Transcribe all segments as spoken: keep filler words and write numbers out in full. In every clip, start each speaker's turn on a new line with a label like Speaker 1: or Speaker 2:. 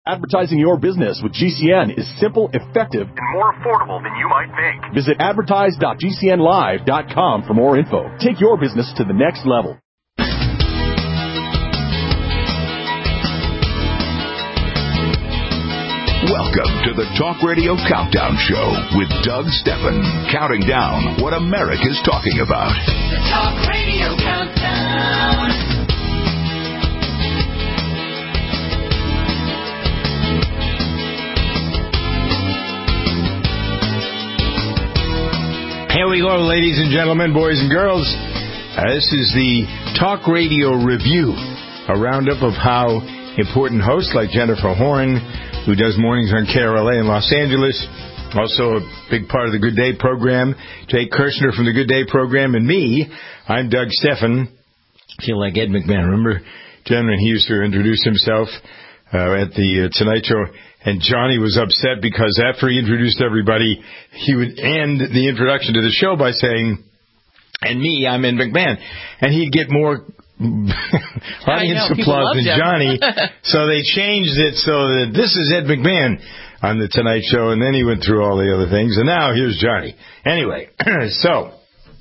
Speaker 1: Advertising your business with G C N is simple, effective, and more affordable than you might think. Visit advertise dot g c n live dot com for more info. Take your business to the next level.
Speaker 2: Welcome to the Talk Radio Countdown Show with Doug Stephan, counting down what America's talking about.
Speaker 3: The Talk Radio Countdown.
Speaker 4: Here we go, ladies and gentlemen, boys and girls. Uh, this is the Talk Radio Review, a roundup of how important hosts like Jennifer Horn, who does mornings on K R L A in Los Angeles, also a big part of the Good Day program, Jake Kirshner from the Good Day program, and me, I'm Doug Stephan. I feel like Ed McMahon. Remember, Jen, when he used to introduce himself uh, at the uh, Tonight Show, and Johnny was upset because after he introduced everybody, he would end the introduction to the show by saying, and me, I'm Ed McMahon. And he'd get more audience applause than Johnny. So they changed it so that this is Ed McMahon on the Tonight Show, and then he went through all the other things, and now here's Johnny. Anyway, so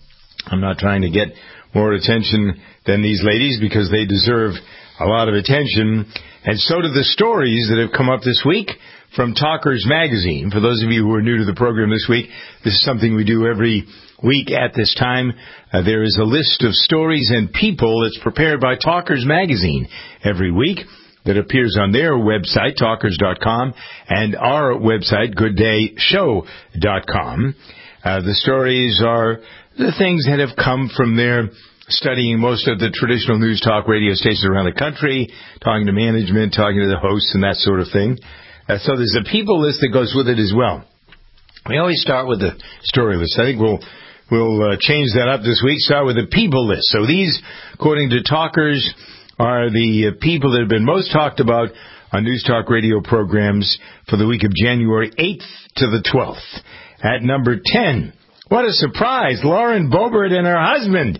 Speaker 4: I'm not trying to get more attention than these ladies because they deserve a lot of attention. And so do the stories that have come up this week from Talkers Magazine. For those of you who are new to the program this week, this is something we do every week at this time. Uh, there is a list of stories and people that's prepared by Talkers Magazine every week that appears on their website, talkers dot com, and our website, good day show dot com. Uh, the stories are the things that have come from their studying most of the traditional news talk radio stations around the country, talking to management, talking to the hosts, and that sort of thing. Uh, so there's a people list that goes with it as well. We always start with the story list. I think we'll we'll uh, change that up this week. Start with the people list. So these, according to Talkers, are the uh, people that have been most talked about on news talk radio programs for the week of January eighth to the twelfth. At number ten, what a surprise, Lauren Boebert and her husband.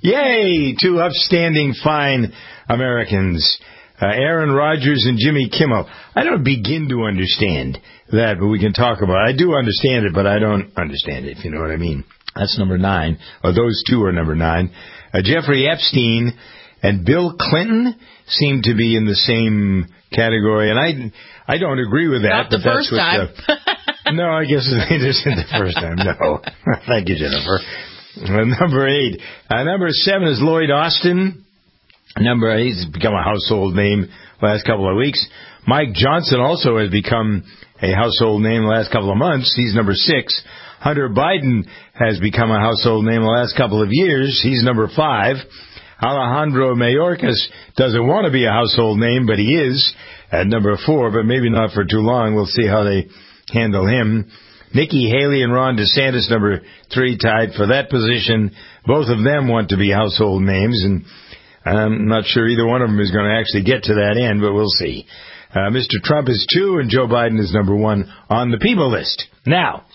Speaker 4: Yay! Two upstanding, fine Americans. Uh, Aaron Rodgers and Jimmy Kimmel. I don't begin to understand that, but we can talk about it. I do understand it, but I don't understand it, if you know what I mean. That's number nine. Or those two are number nine. Uh, Jeffrey Epstein and Bill Clinton seem to be in the same category, and I I don't agree with that.
Speaker 5: Not the
Speaker 4: but
Speaker 5: first
Speaker 4: that's
Speaker 5: time.
Speaker 4: The, no, I guess it isn't the first time. No. Thank you, Jennifer. Uh, number eight. Uh, number seven is Lloyd Austin. Number eight, he's become a household name the last couple of weeks. Mike Johnson also has become a household name the last couple of months. He's number six. Hunter Biden has become a household name the last couple of years. He's number five. Alejandro Mayorkas doesn't want to be a household name, but he is at number four, but maybe not for too long. We'll see how they handle him. Nikki Haley and Ron DeSantis, number three, tied for that position. Both of them want to be household names, and I'm not sure either one of them is going to actually get to that end, but we'll see. Uh, Mister Trump is two, and Joe Biden is number one on the people list. Now,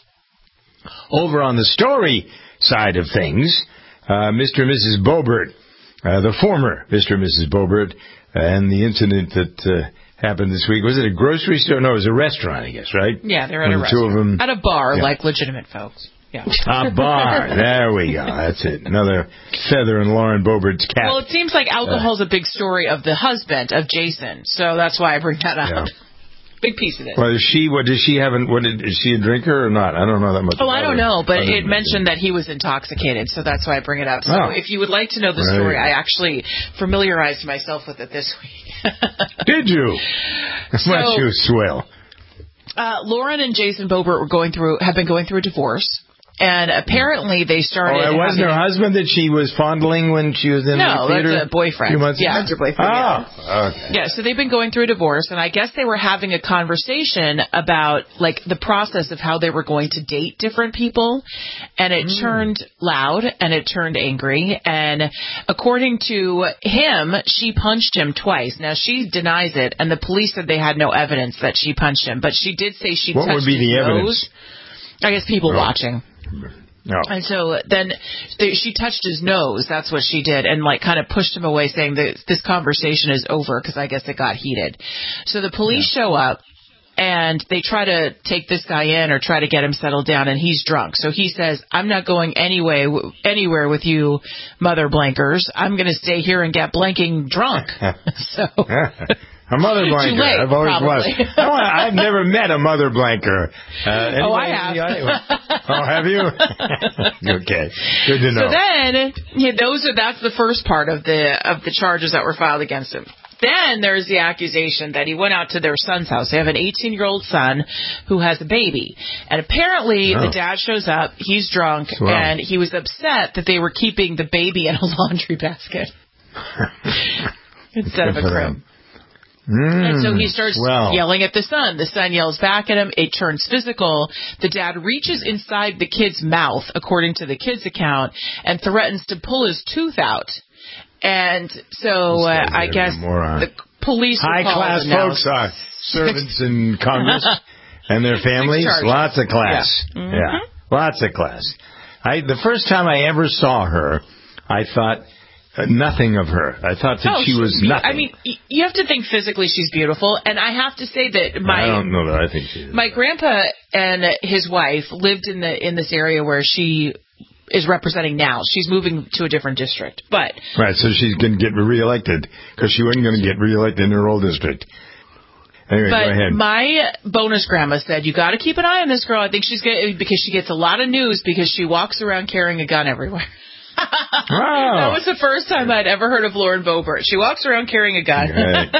Speaker 4: over on the story side of things, uh, Mister and Missus Boebert, uh, the former Mister and Missus Boebert, uh, and the incident that uh, happened this week. Was it a grocery store? No, it was a restaurant, I guess, right?
Speaker 5: Yeah, they're at
Speaker 4: When
Speaker 5: a
Speaker 4: the two
Speaker 5: restaurant.
Speaker 4: of them,
Speaker 5: at a bar,
Speaker 4: yeah.
Speaker 5: like legitimate folks. Yeah.
Speaker 4: A bar. There we go. That's it. Another feather in Lauren Boebert's cap.
Speaker 5: Well, it seems like alcohol's uh, a big story of the husband, of Jason. So that's why I bring that up. Yeah. Big piece of it.
Speaker 4: Well, is she, what, does she have, what, is she a drinker or not? I don't know that much.
Speaker 5: Oh, I don't
Speaker 4: her.
Speaker 5: know, but it
Speaker 4: know.
Speaker 5: mentioned that he was intoxicated, so that's why I bring it up. So
Speaker 4: oh.
Speaker 5: if you would like to know the story, right. I actually familiarized myself with it this week.
Speaker 4: Did you?
Speaker 5: So,
Speaker 4: Much you swell.
Speaker 5: Uh, Lauren and Jason Boebert were going through, have been going through a divorce. And apparently they started...
Speaker 4: Oh, it wasn't her husband that she was fondling when she was in
Speaker 5: no,
Speaker 4: the theater?
Speaker 5: No, that's a boyfriend.
Speaker 4: Yeah,
Speaker 5: that's her boyfriend.
Speaker 4: Oh,
Speaker 5: yeah.
Speaker 4: okay.
Speaker 5: Yeah, so they've been going through a divorce, and I guess they were having a conversation about, like, the process of how they were going to date different people, and it mm. turned loud, and it turned angry, and according to him, she punched him twice. Now, she denies it, and the police said they had no evidence that she punched him, but she did say she
Speaker 4: what
Speaker 5: touched
Speaker 4: would be
Speaker 5: his
Speaker 4: the
Speaker 5: nose.
Speaker 4: Evidence?
Speaker 5: I guess people
Speaker 4: oh.
Speaker 5: watching.
Speaker 4: No.
Speaker 5: And so then they, she touched his nose. That's what she did, and like kind of pushed him away, saying that this conversation is over because I guess it got heated. So the police yeah. show up. And they try to take this guy in or try to get him settled down, and he's drunk. So he says, I'm not going anyway, anywhere with you mother blankers. I'm going to stay here and get blanking drunk. So
Speaker 4: a mother blanker.
Speaker 5: Late,
Speaker 4: I've always
Speaker 5: probably.
Speaker 4: was. No, I've never met a mother blanker. Uh,
Speaker 5: oh, I have.
Speaker 4: Oh, have you? Okay. Good to know.
Speaker 5: So then, yeah, those are that's the first part of the of the charges that were filed against him. Then there's the accusation that he went out to their son's house. They have an eighteen-year-old son who has a baby. And apparently oh. the dad shows up, he's drunk, Swell. and he was upset that they were keeping the baby in a laundry basket instead of a crib.
Speaker 4: Mm,
Speaker 5: and so he starts
Speaker 4: swell.
Speaker 5: yelling at the son. The son yells back at him. It turns physical. The dad reaches inside the kid's mouth, according to the kid's account, and threatens to pull his tooth out. And so uh, I guess the police
Speaker 4: high class folks are servants in Congress and their families. Lots of class. Yeah. Mm-hmm. yeah, lots of class. I the first time I ever saw her, I thought uh, nothing of her. I thought that
Speaker 5: oh,
Speaker 4: she was
Speaker 5: be-
Speaker 4: nothing.
Speaker 5: I mean, y- you have to think physically she's beautiful, and I have to say that my
Speaker 4: I don't know that I think she is.
Speaker 5: My grandpa and his wife lived in the in this area where she is representing now. She's moving to a different district, but
Speaker 4: right. So she's going to get reelected because she wasn't going to get reelected in her old district. Anyway,
Speaker 5: but
Speaker 4: go ahead.
Speaker 5: My bonus grandma said you got to keep an eye on this girl. I think she's getting because she gets a lot of news because she walks around carrying a gun everywhere.
Speaker 4: Wow.
Speaker 5: That was the first time I'd ever heard of Lauren Boebert. She walks around carrying a gun.
Speaker 4: Right.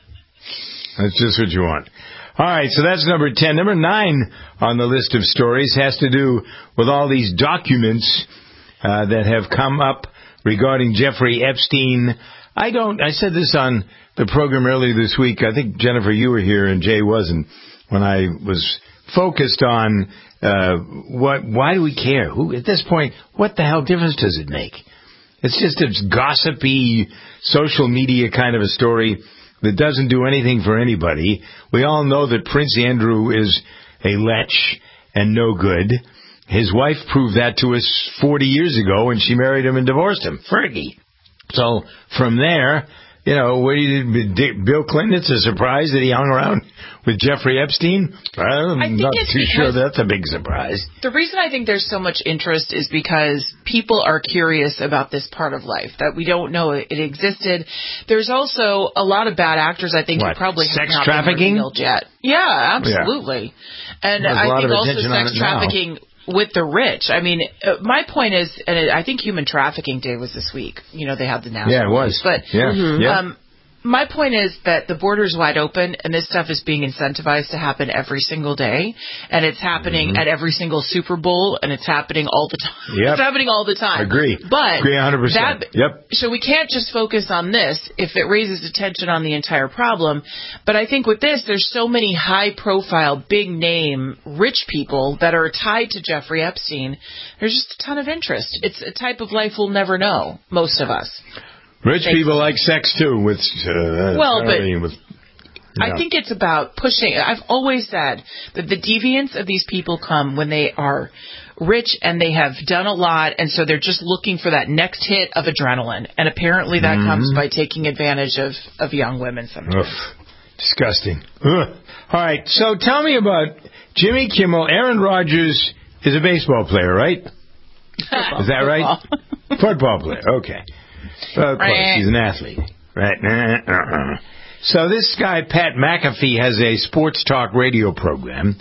Speaker 4: That's just what you want. All right, so that's number ten. Number nine on the list of stories has to do with all these documents uh, that have come up regarding Jeffrey Epstein. I don't. I said this on the program earlier this week. I think, Jennifer, you were here and Jay wasn't, when I was focused on uh, what. Why do we care? Who at this point? What the hell difference does it make? It's just a gossipy social media kind of a story that doesn't do anything for anybody. We all know that Prince Andrew is a lech and no good. His wife proved that to us forty years ago when she married him and divorced him. Fergie. So from there, you know, what did Bill Clinton? It's a surprise that he hung around with Jeffrey Epstein. I'm
Speaker 5: I think
Speaker 4: not
Speaker 5: it's
Speaker 4: too sure
Speaker 5: because
Speaker 4: that's a big surprise.
Speaker 5: The reason I think there's so much interest is because people are curious about this part of life that we don't know it existed. There's also a lot of bad actors, I think,
Speaker 4: What,
Speaker 5: who probably
Speaker 4: sex
Speaker 5: have not
Speaker 4: trafficking?
Speaker 5: been revealed yet. Yeah, absolutely. Yeah. And
Speaker 4: There's
Speaker 5: I think also sex trafficking with the rich. I mean, uh, my point is, and it, I think Human Trafficking Day was this week. You know, they had the national.
Speaker 4: Yeah, it was.
Speaker 5: But
Speaker 4: yeah. Mm-hmm. yeah.
Speaker 5: Um, my point is that the border's wide open, and this stuff is being incentivized to happen every single day, and it's happening mm-hmm. at every single Super Bowl, and it's happening all the time.
Speaker 4: Yep.
Speaker 5: It's happening all the time.
Speaker 4: Agree.
Speaker 5: But
Speaker 4: Agree one hundred percent. That, yep.
Speaker 5: So we can't just focus on this if it raises attention on the entire problem. But I think with this, there's so many high-profile, big-name, rich people that are tied to Jeffrey Epstein. There's just a ton of interest. It's a type of life we'll never know, most of us.
Speaker 4: Rich Thanks. people like sex, too, with... Uh,
Speaker 5: well, but...
Speaker 4: With, yeah.
Speaker 5: I think it's about pushing. I've always said that the deviance of these people come when they are rich and they have done a lot, and so they're just looking for that next hit of adrenaline. And apparently that mm-hmm. comes by taking advantage of, of young women sometimes.
Speaker 4: Ugh. Disgusting. Ugh. All right, so tell me about Jimmy Kimmel. Aaron Rodgers is a baseball player, right? Is that right? Football player, okay. Of course, he's an athlete. Right. Uh-uh. So this guy, Pat McAfee, has a sports talk radio program,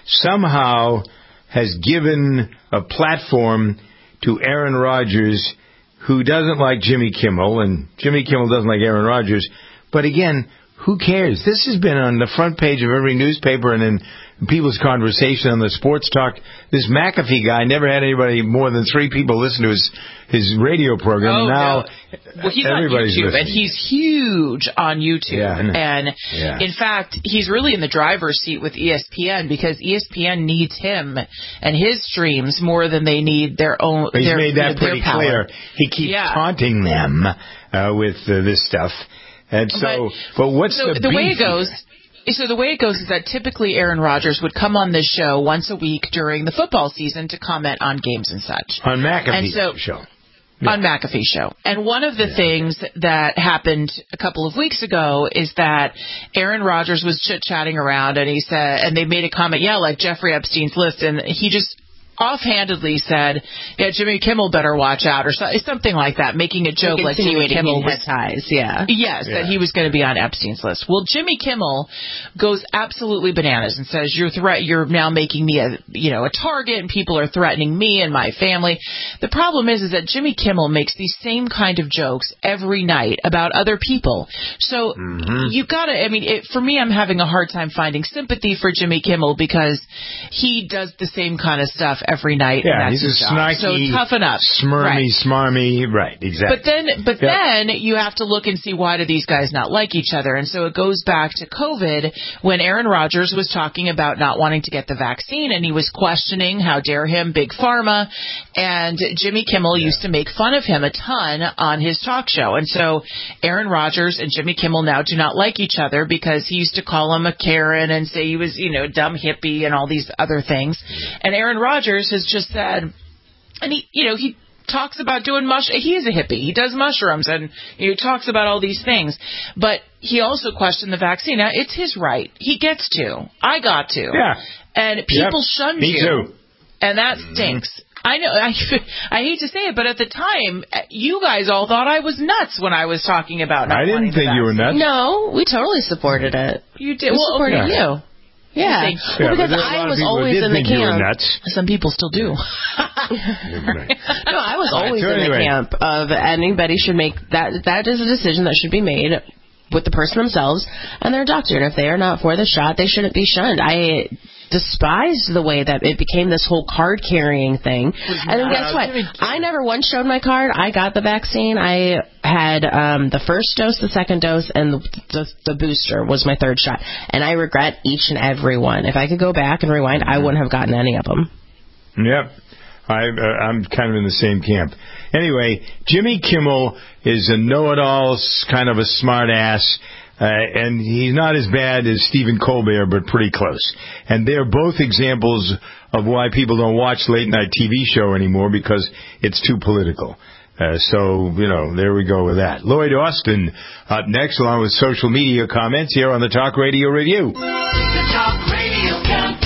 Speaker 4: somehow has given a platform to Aaron Rodgers, who doesn't like Jimmy Kimmel, and Jimmy Kimmel doesn't like Aaron Rodgers. But again, who cares? This has been on the front page of every newspaper and in people's conversation on the sports talk. This McAfee guy never had anybody more than three people listen to his his radio program.
Speaker 5: Oh,
Speaker 4: now,
Speaker 5: no. Well, he's on
Speaker 4: everybody's
Speaker 5: YouTube,
Speaker 4: listening.
Speaker 5: and he's huge on YouTube.
Speaker 4: Yeah,
Speaker 5: and
Speaker 4: yeah.
Speaker 5: in fact, he's really in the driver's seat with E S P N because E S P N needs him and his streams more than they need their own.
Speaker 4: He's
Speaker 5: their,
Speaker 4: made that
Speaker 5: their
Speaker 4: pretty
Speaker 5: power.
Speaker 4: clear. He keeps
Speaker 5: yeah.
Speaker 4: taunting them uh, with uh, this stuff. And so,
Speaker 5: but,
Speaker 4: but what's
Speaker 5: so
Speaker 4: the
Speaker 5: the
Speaker 4: beef
Speaker 5: way it goes?
Speaker 4: here?
Speaker 5: So the way it goes is that typically Aaron Rodgers would come on this show once a week during the football season to comment on games and such.
Speaker 4: On McAfee's
Speaker 5: so,
Speaker 4: show.
Speaker 5: Yeah. On McAfee's show. And one of the yeah. things that happened a couple of weeks ago is that Aaron Rodgers was chit-chatting around, and he said, and they made a comment, yeah, like Jeffrey Epstein's list, and he just offhandedly said, yeah, Jimmy Kimmel better watch out, or so, something like that, making a joke like, like Jimmy Kimmel
Speaker 6: had ties, yeah.
Speaker 5: Yes, yeah. that he was going to be on Epstein's list. Well, Jimmy Kimmel goes absolutely bananas and says, you're threat, you're now making me a, you know, a target, and people are threatening me and my family. The problem is, is that Jimmy Kimmel makes these same kind of jokes every night about other people. So mm-hmm. you gotta, I mean, it, for me, I'm having a hard time finding sympathy for Jimmy Kimmel because he does the same kind of stuff every night.
Speaker 4: Yeah,
Speaker 5: and that's
Speaker 4: he's
Speaker 5: his
Speaker 4: a
Speaker 5: job.
Speaker 4: snarky,
Speaker 5: so toughen up.
Speaker 4: smirmy,
Speaker 5: right.
Speaker 4: smarmy, right, exactly.
Speaker 5: But then, but
Speaker 4: yep.
Speaker 5: then you have to look and see, why do these guys not like each other? And so it goes back to COVID, when Aaron Rodgers was talking about not wanting to get the vaccine, and he was questioning, how dare him, Big Pharma, and Jimmy Kimmel yeah. used to make fun of him a ton on his talk show. And so Aaron Rodgers and Jimmy Kimmel now do not like each other because he used to call him a Karen and say he was, you know, dumb hippie and all these other things. And Aaron Rodgers has just said, and he, you know, he talks about doing mush. He is a hippie. He does mushrooms, and he talks about all these things. But he also questioned the vaccine. Now, it's his right. He gets to. I got to.
Speaker 4: Yeah.
Speaker 5: And people
Speaker 4: yep.
Speaker 5: shunned
Speaker 4: Me
Speaker 5: you.
Speaker 4: too.
Speaker 5: And that stinks. Mm-hmm. I know. I, I hate to say it, but at the time, you guys all thought I was nuts when I was talking about not
Speaker 4: I didn't think you were nuts.
Speaker 6: No, we totally supported it.
Speaker 5: You did.
Speaker 6: We
Speaker 5: well,
Speaker 6: supported
Speaker 5: okay.
Speaker 6: you. Yeah,
Speaker 5: yeah,
Speaker 6: well, because I was always in the camp.
Speaker 5: Some people still do.
Speaker 6: No, I was always
Speaker 4: so
Speaker 6: in
Speaker 4: anyway.
Speaker 6: the camp of anybody should make that. That is a decision that should be made with the person themselves and their doctor. And if they are not for the shot, they shouldn't be shunned. I despised the way that it became this whole card carrying thing. And then guess what? I never once showed my card. I got the vaccine. I had um, the first dose, the second dose, and the, the, the booster was my third shot. And I regret each and every one. If I could go back and rewind, I wouldn't have gotten any of them.
Speaker 4: Yep. I, uh, I'm kind of in the same camp. Anyway, Jimmy Kimmel is a know-it-all, kind of a smart-ass. Uh, and he's not as bad as Stephen Colbert, but pretty close. And they're both examples of why people don't watch late-night T V show anymore, because it's too political. Uh, so, you know, there we go with that. Lloyd Austin up next, along with social media comments here on the Talk Radio Review.
Speaker 3: The Talk Radio Countdown.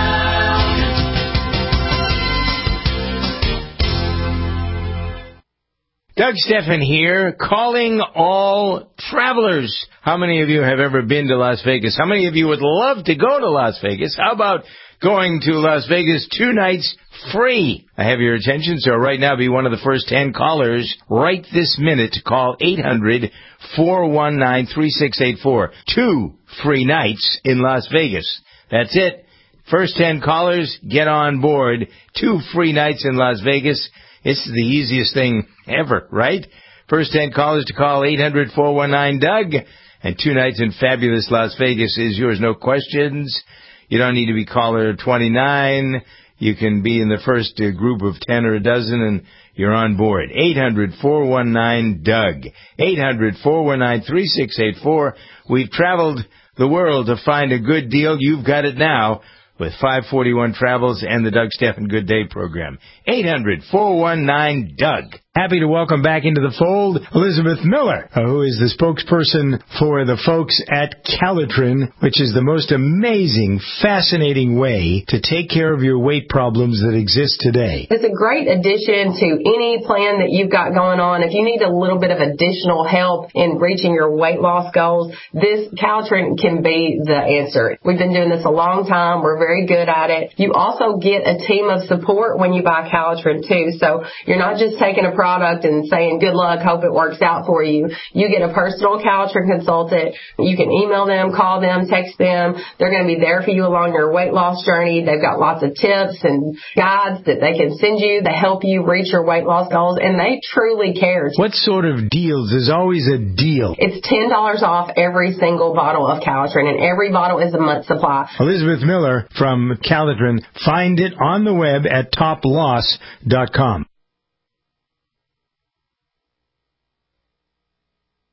Speaker 4: Doug Steffen here, calling all travelers. How many of you have ever been to Las Vegas? How many of you would love to go to Las Vegas? How about going to Las Vegas two nights free? I have your attention, so right now be one of the first ten callers right this minute to call eight hundred, four one nine, three six eight four. Two free nights in Las Vegas. That's it. First ten callers, get on board. Two free nights in Las Vegas. This is the easiest thing ever, right? First ten callers to call eight hundred, four one nine, Doug. And two nights in fabulous Las Vegas is yours, no questions. You don't need to be caller twenty-nine. You can be in the first uh, group of ten or a dozen, and you're on board. eight hundred, four one nine, Doug. eight hundred, four one nine, three six eight four. We've traveled the world to find a good deal. You've got it now with five forty-one Travels and the Doug Steffen Good Day program. eight hundred, four one nine, Doug. Happy to welcome back into the fold Elizabeth Miller, who is the spokesperson for the folks at Calitrin, which is the most amazing, fascinating way to take care of your weight problems that exist today.
Speaker 7: It's a great addition to any plan that you've got going on. If you need a little bit of additional help in reaching your weight loss goals, this Calitrin can be the answer. We've been doing this a long time. We're very good at it. You also get a team of support when you buy Calitrin too. So you're not just taking a product and saying good luck, hope it works out for you. You get a personal Calitrin consultant. You can email them, call them, text them. They're going to be there for you along your weight loss journey. They've got lots of tips and guides that they can send you to help you reach your weight loss goals, and they truly care.
Speaker 4: What sort of deals? There's always a deal.
Speaker 7: It's ten dollars off every single bottle of Calitrin, and every bottle is a month supply.
Speaker 4: Elizabeth Miller from Calitrin. Find it on the web at top loss dot com.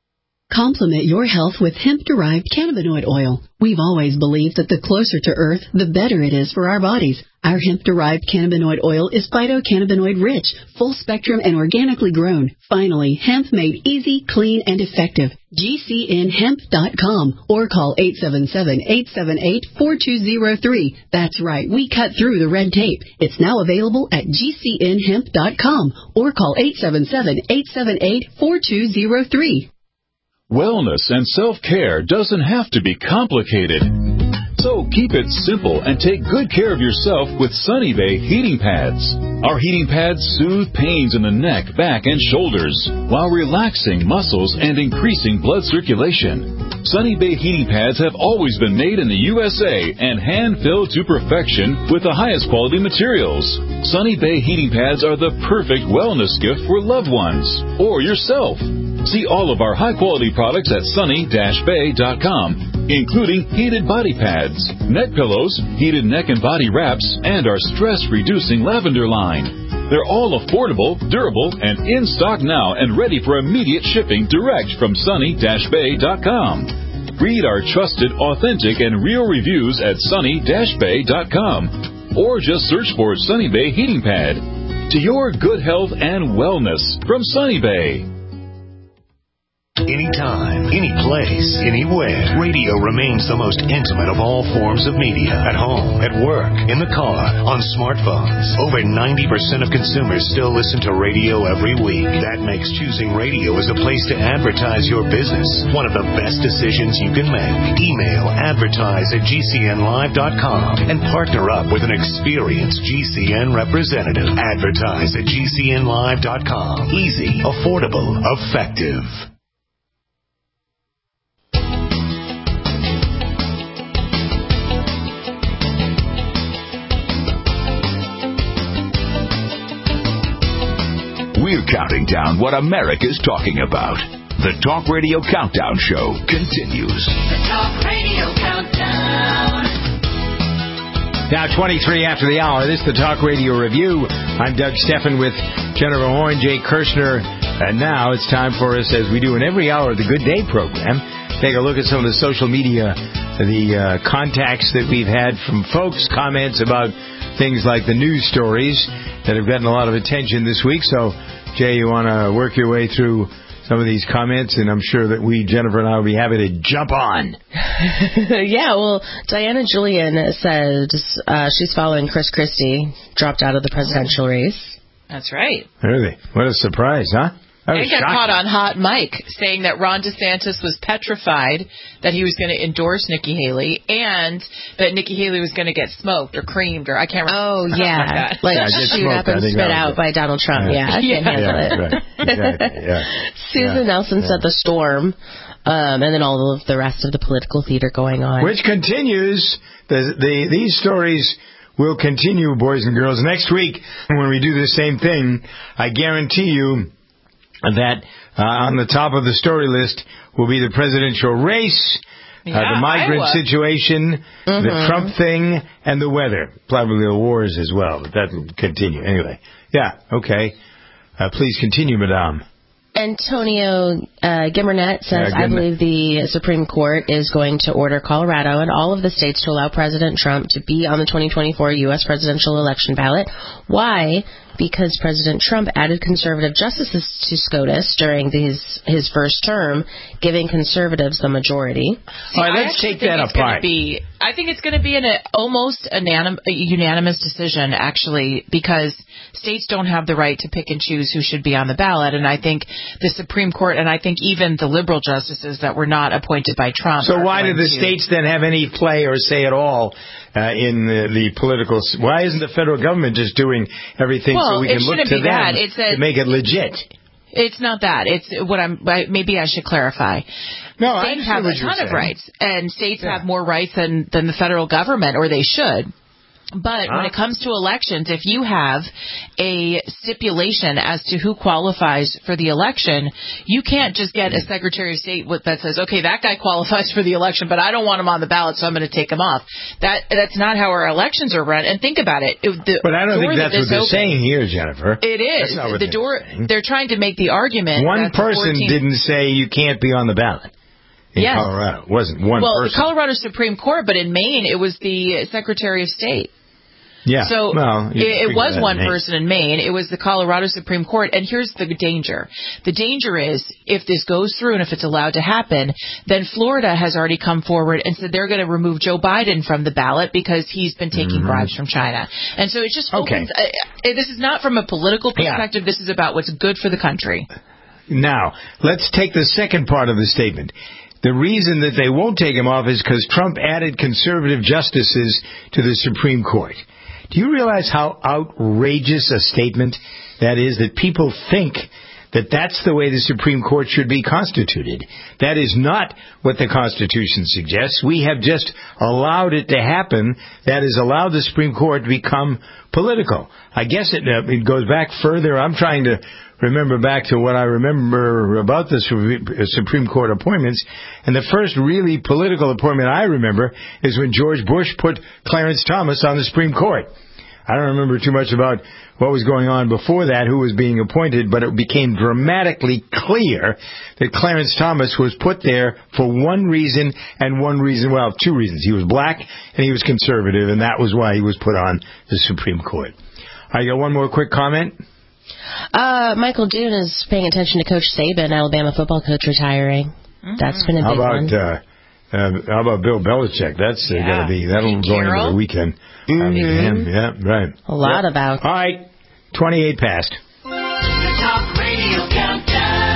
Speaker 8: Complement your health with hemp-derived cannabinoid oil. We've always believed that the closer to Earth, the better it is for our bodies. Our hemp-derived cannabinoid oil is phytocannabinoid rich, full spectrum, and organically grown. Finally, hemp made easy, clean, and effective. G C N hemp dot com or call eight seven seven, eight seven eight, four two zero three. That's right, we cut through the red tape. It's now available at G C N hemp dot com or call eight seven seven, eight seven eight, four two zero three.
Speaker 9: Wellness and self-care doesn't have to be complicated. So keep it simple and take good care of yourself with Sunny Bay heating pads. Our heating pads soothe pains in the neck, back, and shoulders while relaxing muscles and increasing blood circulation. Sunny Bay heating pads have always been made in the U S A and hand-filled to perfection with the highest quality materials. Sunny Bay heating pads are the perfect wellness gift for loved ones or yourself. See all of our high-quality products at sunny dash bay dot com, including heated body pads, neck pillows, heated neck and body wraps, and our stress-reducing lavender line. They're all affordable, durable, and in stock now and ready for immediate shipping direct from sunny dash bay dot com. Read our trusted, authentic, and real reviews at sunny dash bay dot com or just search for Sunny Bay Heating Pad. To your good health and wellness from Sunny Bay.
Speaker 10: Anytime, any place, anywhere, radio remains the most intimate of all forms of media. At home, at work, in the car, on smartphones. Over ninety percent of consumers still listen to radio every week. That makes choosing radio as a place to advertise your business one of the best decisions you can make. Email advertise at G C N live dot com and partner up with an experienced G C N representative. Advertise at G C N live dot com. Easy, affordable, effective.
Speaker 2: We're counting down what America's talking about. The Talk Radio Countdown Show continues.
Speaker 3: The Talk Radio Countdown.
Speaker 4: Now twenty-three after the hour. This is the Talk Radio Review. I'm Doug Steffen with Jennifer Horn, Jay Kirshner. And now it's time for us, as we do in every hour of the Good Day program, take a look at some of the social media, the uh, contacts that we've had from folks, comments about things like the news stories that have gotten a lot of attention this week. So, Jay, you want to work your way through some of these comments, and I'm sure that we, Jennifer and I, will be happy to jump on.
Speaker 6: Yeah, well, Diana Julian says uh, she's following Chris Christie, dropped out of the presidential race.
Speaker 5: That's right.
Speaker 4: Really? What a surprise, huh?
Speaker 5: And got caught on hot mic saying that Ron DeSantis was petrified that he was going to endorse Nikki Haley and that Nikki Haley was going to get smoked or creamed or I can't remember.
Speaker 6: Oh, yeah. Like, like
Speaker 4: yeah,
Speaker 6: shoot up and spit out by Donald Trump. Yeah, yeah I can't
Speaker 4: yeah,
Speaker 6: handle
Speaker 4: yeah,
Speaker 6: it.
Speaker 4: Right. Exactly. Yeah.
Speaker 6: Susan
Speaker 4: yeah.
Speaker 6: Nelson
Speaker 4: yeah.
Speaker 6: said the storm, um, and then all of the rest of the political theater going on.
Speaker 4: Which continues. The, the These stories will continue, boys and girls. Next week, when we do the same thing, I guarantee you that uh, on the top of the story list will be the presidential race, yeah, uh, the migrant Iowa. situation, mm-hmm. the Trump thing, and the weather. Probably the wars as well, but that will continue. Anyway, yeah, okay. Uh, please continue, Madame.
Speaker 6: Antonio uh, Gimernet says, uh, I believe the Supreme Court is going to order Colorado and all of the states to allow President Trump to be on the twenty twenty-four U S presidential election ballot. Why? Because President Trump added conservative justices to SCOTUS during his, his first term, giving conservatives the majority.
Speaker 4: See, all right, let's take that apart.
Speaker 5: Be, I think it's going to be an a, almost a unanimous decision, actually, because states don't have the right to pick and choose who should be on the ballot. And I think the Supreme Court, and I think even the liberal justices that were not appointed by Trump.
Speaker 4: So why do the
Speaker 5: to,
Speaker 4: states then have any play or say at all uh, in the, the political? Why isn't the federal government just doing everything
Speaker 5: well,
Speaker 4: so we can look to them
Speaker 5: it's a,
Speaker 4: to make it legit?
Speaker 5: It's not that. It's what I'm. Maybe I should clarify.
Speaker 4: No,
Speaker 5: states
Speaker 4: I
Speaker 5: have a ton
Speaker 4: saying.
Speaker 5: of rights, and states
Speaker 4: yeah.
Speaker 5: have more rights than than the federal government, or they should. But
Speaker 4: huh?
Speaker 5: when it comes to elections, if you have a stipulation as to who qualifies for the election, you can't just get a Secretary of State that says, okay, that guy qualifies for the election, but I don't want him on the ballot, so I'm going to take him off. That That's not how our elections are run. And think about it. it the
Speaker 4: but I don't think that's
Speaker 5: that
Speaker 4: what they're
Speaker 5: open,
Speaker 4: saying here, Jennifer.
Speaker 5: It is.
Speaker 4: That's not what
Speaker 5: the
Speaker 4: they're
Speaker 5: door.
Speaker 4: saying.
Speaker 5: They're trying to make the argument.
Speaker 4: One
Speaker 5: that the
Speaker 4: person
Speaker 5: fourteen
Speaker 4: didn't say you can't be on the ballot. In
Speaker 5: yes.
Speaker 4: Colorado. It wasn't one
Speaker 5: well,
Speaker 4: person.
Speaker 5: Well, the Colorado Supreme Court, but in Maine, it was the Secretary of State.
Speaker 4: Yeah.
Speaker 5: So
Speaker 4: well,
Speaker 5: it, it was one person in Maine. It was the Colorado Supreme Court. And here's the danger. The danger is if this goes through and if it's allowed to happen, then Florida has already come forward and said they're going to remove Joe Biden from the ballot because he's been taking mm-hmm. bribes from China. And so it just opens, okay. uh, this is not from a political perspective. Yeah. This is about what's good for the country.
Speaker 4: Now, let's take the second part of the statement. The reason that they won't take him off is because Trump added conservative justices to the Supreme Court. Do you realize how outrageous a statement that is, that people think that that's the way the Supreme Court should be constituted? That is not what the Constitution suggests. We have just allowed it to happen. That has allowed the Supreme Court to become political. I guess it, uh, it goes back further. I'm trying to remember back to what I remember about the Supreme Court appointments. And the first really political appointment I remember is when George Bush put Clarence Thomas on the Supreme Court. I don't remember too much about what was going on before that, who was being appointed, but it became dramatically clear that Clarence Thomas was put there for one reason and one reason, well, two reasons. He was black and he was conservative, and that was why he was put on the Supreme Court. I got one more quick comment.
Speaker 6: Uh, Michael June is paying attention to Coach Saban, Alabama football coach, retiring. Mm-hmm. That's been a
Speaker 4: how
Speaker 6: big
Speaker 4: about,
Speaker 6: one.
Speaker 4: Uh, uh, how about Bill Belichick? That's uh, yeah. going to be, that'll go into the weekend.
Speaker 6: Mm-hmm.
Speaker 4: I mean, yeah, right.
Speaker 6: A lot
Speaker 4: yep.
Speaker 6: about.
Speaker 4: All right, twenty-eight past.
Speaker 3: The Talk Radio Countdown.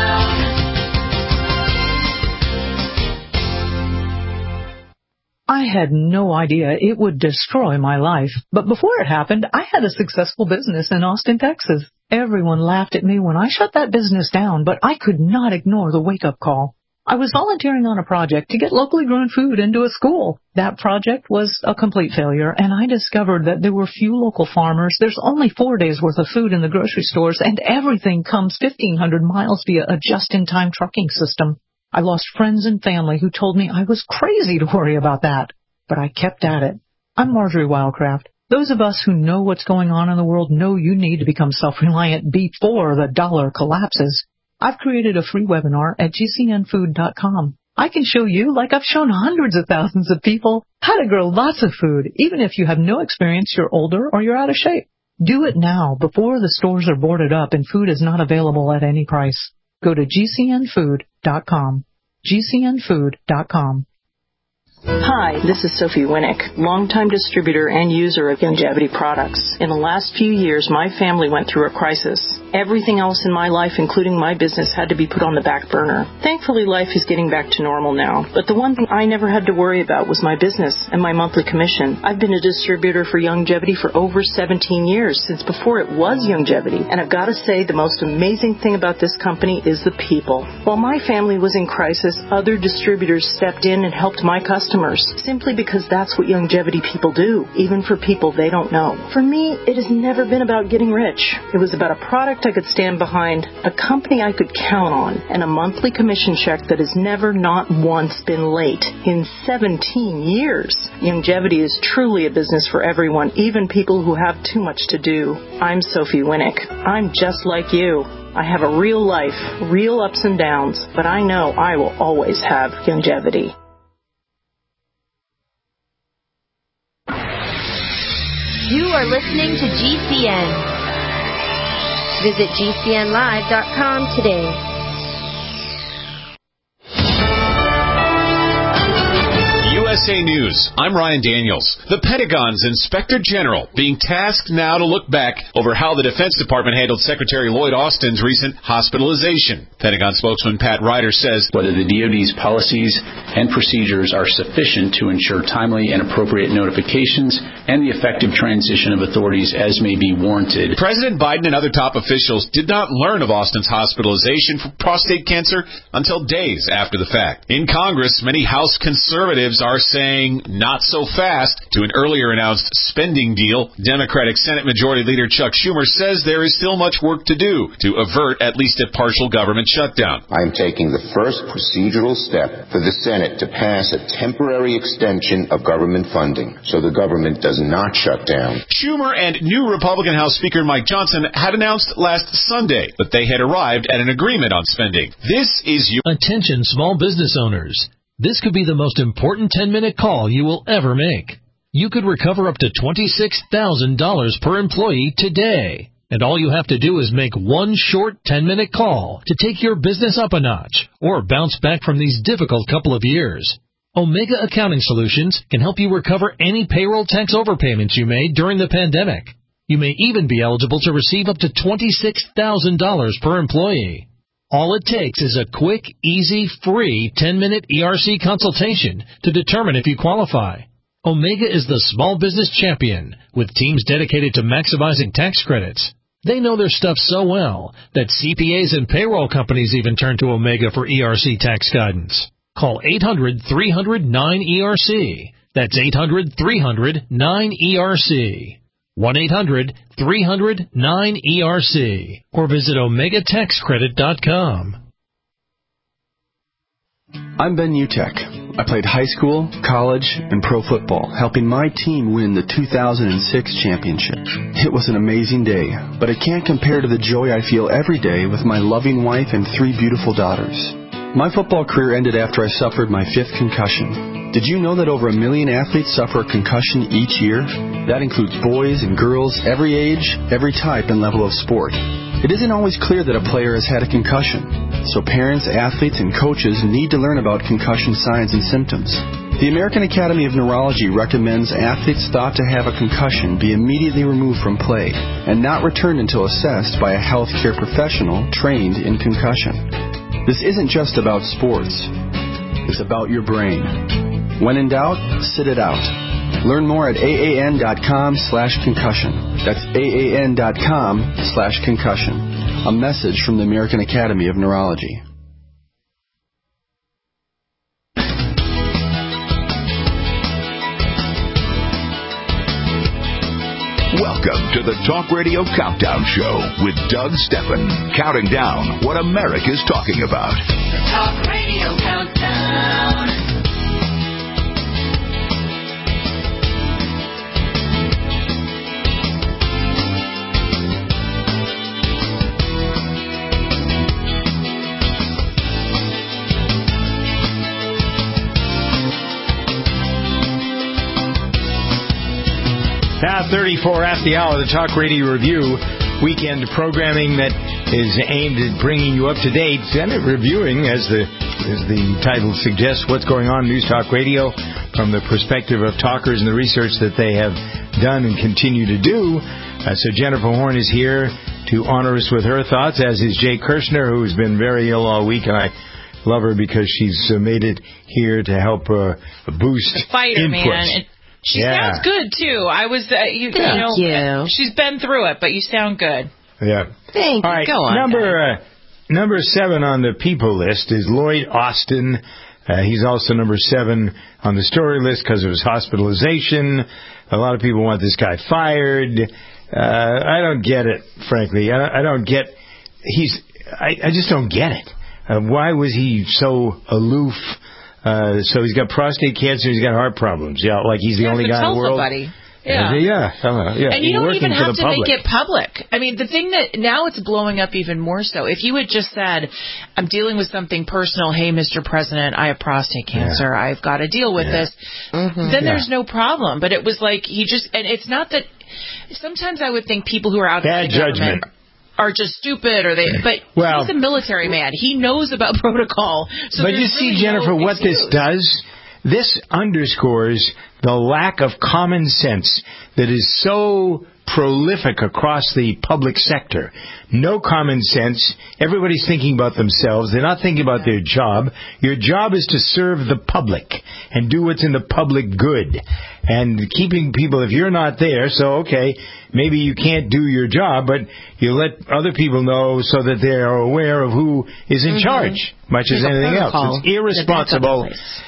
Speaker 11: I had no idea it would destroy my life. But before it happened, I had a successful business in Austin, Texas. Everyone laughed at me when I shut that business down, but I could not ignore the wake-up call. I was volunteering on a project to get locally grown food into a school. That project was a complete failure, and I discovered that there were few local farmers. There's only four days' worth of food in the grocery stores, and everything comes fifteen hundred miles via a just-in-time trucking system. I lost friends and family who told me I was crazy to worry about that, but I kept at it. I'm Marjorie Wildcraft. Those of us who know what's going on in the world know you need to become self-reliant before the dollar collapses. I've created a free webinar at G C N food dot com. I can show you, like I've shown hundreds of thousands of people, how to grow lots of food, even if you have no experience, you're older, or you're out of shape. Do it now, before the stores are boarded up and food is not available at any price. Go to G C N food dot com. G C N food dot com.
Speaker 12: Hi, this is Sophie Winnick, longtime distributor and user of Youngevity products. In the last few years, my family went through a crisis. Everything else in my life, including my business, had to be put on the back burner. Thankfully, life is getting back to normal now. But the one thing I never had to worry about was my business and my monthly commission. I've been a distributor for Youngevity for over seventeen years, since before it was Youngevity. And I've got to say, the most amazing thing about this company is the people. While my family was in crisis, other distributors stepped in and helped my customers, simply because that's what Youngevity people do, even for people they don't know. For me, it has never been about getting rich. It was about a product I could stand behind, a company I could count on, and a monthly commission check that has never, not once, been late in seventeen years. Youngevity is truly a business for everyone, even people who have too much to do. I'm Sophie Winnick. I'm just like you. I have a real life, real ups and downs, but I know I will always have Youngevity.
Speaker 13: You are listening to G C N. Visit G C N live dot com today.
Speaker 14: U S A News. I'm Ryan Daniels. The Pentagon's Inspector General being tasked now to look back over how the Defense Department handled Secretary Lloyd Austin's recent hospitalization. Pentagon spokesman Pat Ryder says
Speaker 15: whether the D O D's policies and procedures are sufficient to ensure timely and appropriate notifications and the effective transition of authorities as may be warranted.
Speaker 14: President Biden and other top officials did not learn of Austin's hospitalization for prostate cancer until days after the fact. In Congress, many House conservatives are saying not so fast to an earlier announced spending deal. Democratic Senate Majority Leader Chuck Schumer says there is still much work to do to avert at least a partial government shutdown.
Speaker 16: I am taking the first procedural step for the Senate to pass a temporary extension of government funding so the government does not shut down.
Speaker 14: Schumer and new Republican House Speaker Mike Johnson had announced last Sunday that they had arrived at an agreement on spending. This is your...
Speaker 17: Attention small business owners. This could be the most important ten-minute call you will ever make. You could recover up to twenty-six thousand dollars per employee today. And all you have to do is make one short ten-minute call to take your business up a notch or bounce back from these difficult couple of years. Omega Accounting Solutions can help you recover any payroll tax overpayments you made during the pandemic. You may even be eligible to receive up to twenty-six thousand dollars per employee. All it takes is a quick, easy, free ten-minute E R C consultation to determine if you qualify. Omega is the small business champion with teams dedicated to maximizing tax credits. They know their stuff so well that C P As and payroll companies even turn to Omega for E R C tax guidance. Call eight hundred, three hundred, nine E R C. That's eight hundred, three hundred, nine E R C. one eight hundred, three hundred, nine E R C. Or visit omega tax credit dot com.
Speaker 18: I'm Ben Utek. I played high school, college, and pro football, helping my team win the two thousand six championship. It was an amazing day, but it can't compare to the joy I feel every day with my loving wife and three beautiful daughters. My football career ended after I suffered my fifth concussion. Did you know that over a million athletes suffer a concussion each year? That includes boys and girls, every age, every type and level of sport. It isn't always clear that a player has had a concussion, so parents, athletes, and coaches need to learn about concussion signs and symptoms. The American Academy of Neurology recommends athletes thought to have a concussion be immediately removed from play and not returned until assessed by a healthcare professional trained in concussion. This isn't just about sports. It's about your brain. When in doubt, sit it out. Learn more at aan.com slash concussion. That's aan.com slash concussion. A message from the American Academy of Neurology.
Speaker 2: Welcome to the Talk Radio Countdown Show with Doug Steffen, counting down what America's talking about.
Speaker 3: The Talk Radio Countdown.
Speaker 4: Now, thirty-four after the hour, the Talk Radio Review, weekend programming that is aimed at bringing you up to date and reviewing, as the as the title suggests, what's going on in News Talk Radio from the perspective of talkers and the research that they have done and continue to do. Uh, so Jennifer Horn is here to honor us with her thoughts, as is Jay Kirshner, who's been very ill all week, and I love her because she's uh, made it here to help uh, boost
Speaker 5: the fighter,
Speaker 4: input.
Speaker 5: man. It- She
Speaker 4: yeah.
Speaker 5: sounds good, too. I was, uh, you, you
Speaker 6: Thank
Speaker 5: know,
Speaker 6: you.
Speaker 5: she's been through it, but you sound good.
Speaker 4: Yeah.
Speaker 6: Thank
Speaker 4: All
Speaker 6: you.
Speaker 4: right.
Speaker 6: Go on.
Speaker 4: Number uh, number seven on the people list is Lloyd Austin. Uh, he's also number seven on the story list because of his hospitalization. A lot of people want this guy fired. Uh, I don't get it, frankly. I, I don't get. He's. I, I just don't get it. Uh, why was he so aloof? Uh, so he's got prostate cancer. He's got heart problems. Yeah, like he's the
Speaker 5: Yeah,
Speaker 4: only
Speaker 5: but
Speaker 4: guy in
Speaker 5: tell
Speaker 4: the world.
Speaker 5: somebody.
Speaker 4: Yeah,
Speaker 5: Yeah.
Speaker 4: yeah, uh, yeah.
Speaker 5: And you don't
Speaker 4: Working
Speaker 5: even
Speaker 4: for
Speaker 5: have
Speaker 4: the
Speaker 5: to
Speaker 4: public.
Speaker 5: make it public. I mean, the thing that now it's blowing up even more so. If you had just said, I'm dealing with something personal. Hey, Mister President, I have prostate cancer. Yeah. I've got to deal with
Speaker 4: yeah.
Speaker 5: this. Mm-hmm. Then yeah. there's no problem. But it was like he just, and it's not that, sometimes I would think people who are outside
Speaker 4: Bad
Speaker 5: the government
Speaker 4: judgment.
Speaker 5: are just stupid, or they. But
Speaker 4: well,
Speaker 5: he's a military man. He knows about protocol. So
Speaker 4: but you see,
Speaker 5: really
Speaker 4: Jennifer,
Speaker 5: no
Speaker 4: what
Speaker 5: excuse.
Speaker 4: this does, this underscores the lack of common sense that is so prolific across the public sector. No common sense. Everybody's thinking about themselves. They're not thinking about their job. Your job is to serve the public and do what's in the public good. And keeping people, if you're not there, so okay, maybe you can't do your job, but you let other people know so that they are aware of who is in mm-hmm. charge, much
Speaker 6: There's
Speaker 4: as anything else. It's irresponsible.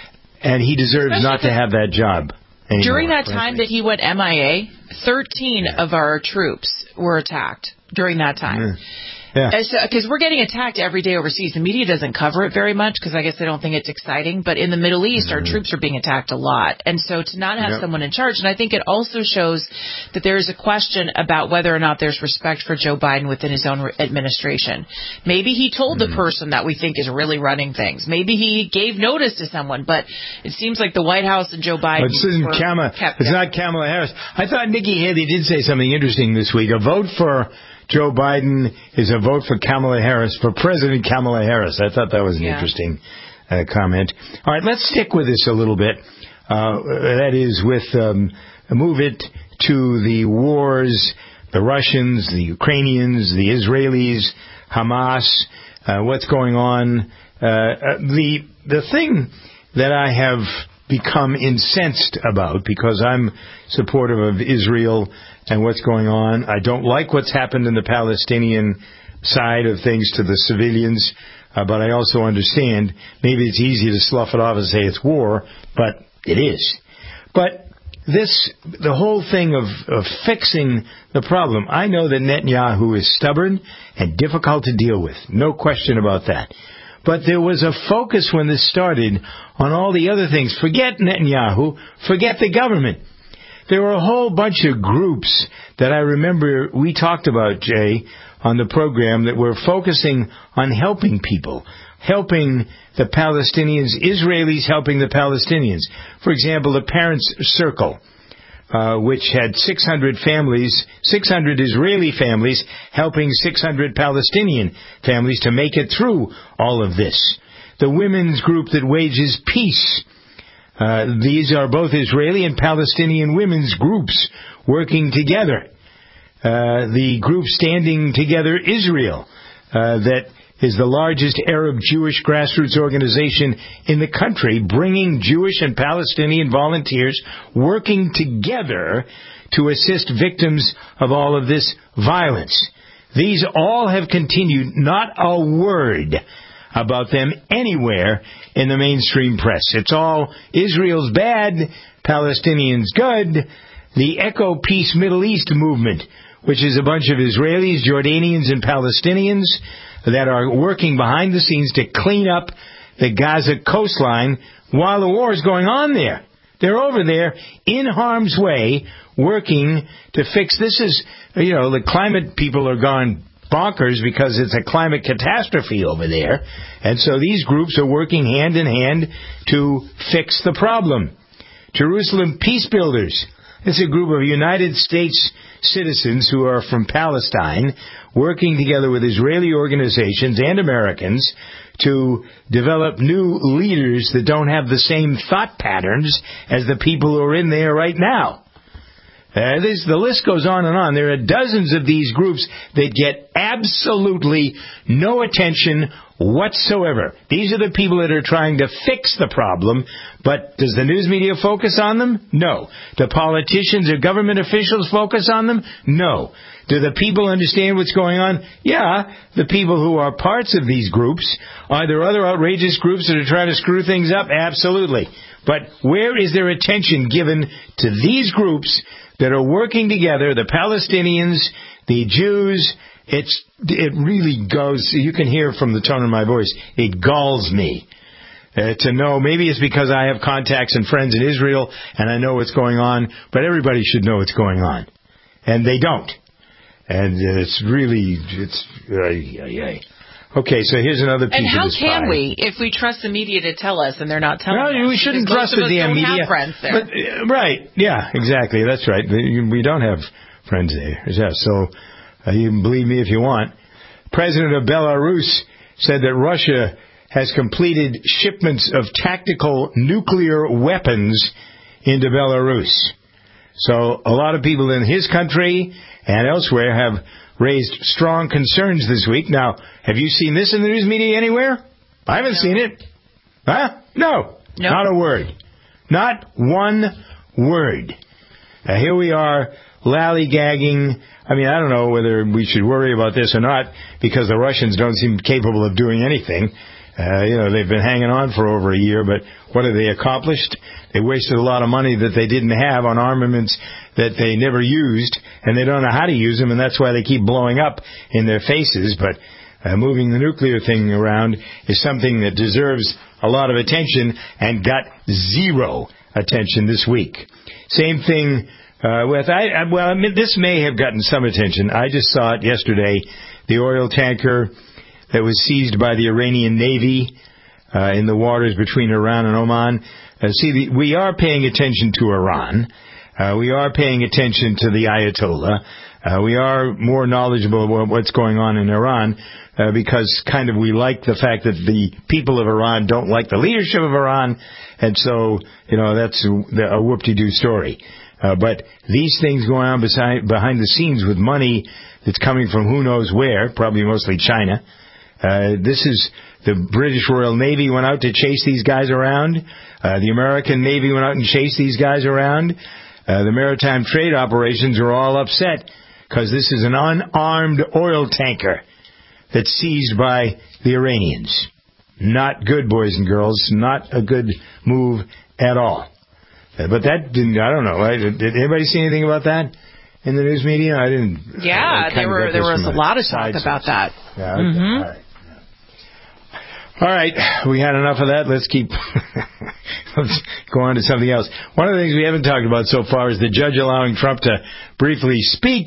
Speaker 4: and he deserves
Speaker 5: Especially
Speaker 4: not to have that job anymore.
Speaker 5: During that time that he went M I A, thirteen yeah. of our troops were attacked during that time.
Speaker 4: Yeah. Yeah.
Speaker 5: Because we're getting attacked every day overseas. The media doesn't cover it very much because I guess they don't think it's exciting. But in the Middle East, mm-hmm. our troops are being attacked a lot. And so to not have yep. someone in charge, and I think it also shows that there is a question about whether or not there's respect for Joe Biden within his own administration. Maybe he told mm-hmm. the person that we think is really running things. Maybe he gave notice to someone. But it seems like the White House and Joe Biden
Speaker 4: It's, isn't Kamala, kept it's not Kamala Harris. I thought Nikki Haley did say something interesting this week. A vote for Joe Biden is a vote for Kamala Harris, for President Kamala Harris. I thought that was an yeah. interesting uh, comment. All right, let's stick with this a little bit. Uh, that is with, um, move it to the wars, the Russians, the Ukrainians, the Israelis, Hamas, uh, what's going on. Uh, the, the thing that I have become incensed about, because I'm supportive of Israel and what's going on. I don't like what's happened in the Palestinian side of things to the civilians, uh, but I also understand maybe it's easy to slough it off and say it's war, but it is. But this, the whole thing of, of fixing the problem, I know that Netanyahu is stubborn and difficult to deal with. No question about that. But there was a focus when this started on all the other things. Forget Netanyahu. Forget the government. There were a whole bunch of groups that I remember we talked about, Jay, on the program that were focusing on helping people, helping the Palestinians, Israelis helping the Palestinians. For example, the Parents Circle, uh, which had six hundred families, six hundred Israeli families helping six hundred Palestinian families to make it through all of this. The women's group that wages peace. Uh, these are both Israeli and Palestinian women's groups working together. Uh, the group Standing Together Israel, uh, that is the largest Arab Jewish grassroots organization in the country, bringing Jewish and Palestinian volunteers working together to assist victims of all of this violence. These all have continued, not a word about them anywhere in the mainstream press. It's all Israel's bad, Palestinians good. The Echo Peace Middle East movement, which is a bunch of Israelis, Jordanians, and Palestinians that are working behind the scenes to clean up the Gaza coastline while the war is going on there. They're over there in harm's way working to fix. This is, you know, the climate people are gone bonkers because it's a climate catastrophe over there. And so these groups are working hand in hand to fix the problem. Jerusalem Peace Builders. It's a group of United States citizens who are from Palestine working together with Israeli organizations and Americans to develop new leaders that don't have the same thought patterns as the people who are in there right now. Uh, this, the list goes on and on. There are dozens of these groups that get absolutely no attention whatsoever. These are the people that are trying to fix the problem, but does the news media focus on them? No. Do politicians or government officials focus on them? No. Do the people understand what's going on? Yeah, the people who are parts of these groups. Are there other outrageous groups that are trying to screw things up? Absolutely. But where is their attention given to these groups that are working together, the Palestinians, the Jews? It's, it really goes, you can hear from the tone of my voice, it galls me uh, to know. Maybe it's because I have contacts and friends in Israel and I know what's going on, but everybody should know what's going on. And they don't. And uh, it's really, it's, uh, yeah, yeah. Okay, so here's another piece
Speaker 5: and
Speaker 4: of this
Speaker 5: And how can
Speaker 4: pie.
Speaker 5: we, if we trust the media to tell us and they're not telling
Speaker 4: no,
Speaker 5: us?
Speaker 4: No, we shouldn't trust the damn media.
Speaker 5: Have friends there.
Speaker 4: But, uh, right, yeah, exactly, that's right. We don't have friends there. Yeah, so uh, you can believe me if you want. President of Belarus said that Russia has completed shipments of tactical nuclear weapons into Belarus. So a lot of people in his country and elsewhere have raised strong concerns this week. Now, have you seen this in the news media anywhere? I haven't no. seen it. Huh? No. Nope. Not a word. Not one word. Now, here we are, lollygagging. I mean, I don't know whether we should worry about this or not, because the Russians don't seem capable of doing anything. Uh, you know, they've been hanging on for over a year, but what have they accomplished? They wasted a lot of money that they didn't have on armaments that they never used, and they don't know how to use them, and that's why they keep blowing up in their faces. But uh, moving the nuclear thing around is something that deserves a lot of attention and got zero attention this week. Same thing uh, with, I, I, well, I mean, this may have gotten some attention. I just saw it yesterday, the oil tanker that was seized by the Iranian Navy uh, in the waters between Iran and Oman. Uh, see, the, we are paying attention to Iran. Uh, we are paying attention to the Ayatollah. Uh, we are more knowledgeable about what's going on in Iran uh, because kind of we like the fact that the people of Iran don't like the leadership of Iran, and so, you know, that's a, a whoop-de-doo story. Uh, but these things going on beside, behind the scenes with money that's coming from who knows where, probably mostly China. Uh, this is the British Royal Navy went out to chase these guys around. Uh, the American Navy went out and chased these guys around. Uh, the maritime trade operations are all upset because this is an unarmed oil tanker that's seized by the Iranians. Not good, boys and girls. Not a good move at all. Uh, but that didn't, I don't know. Right? Did anybody see anything about that in the news media? I didn't.
Speaker 5: Yeah,
Speaker 4: I
Speaker 5: there were there was a lot of talk about that.
Speaker 4: Yeah, okay.
Speaker 5: Mm-hmm.
Speaker 4: All right. All right, we had enough of that. Let's keep let's go on to something else. One of the things we haven't talked about so far is the judge allowing Trump to briefly speak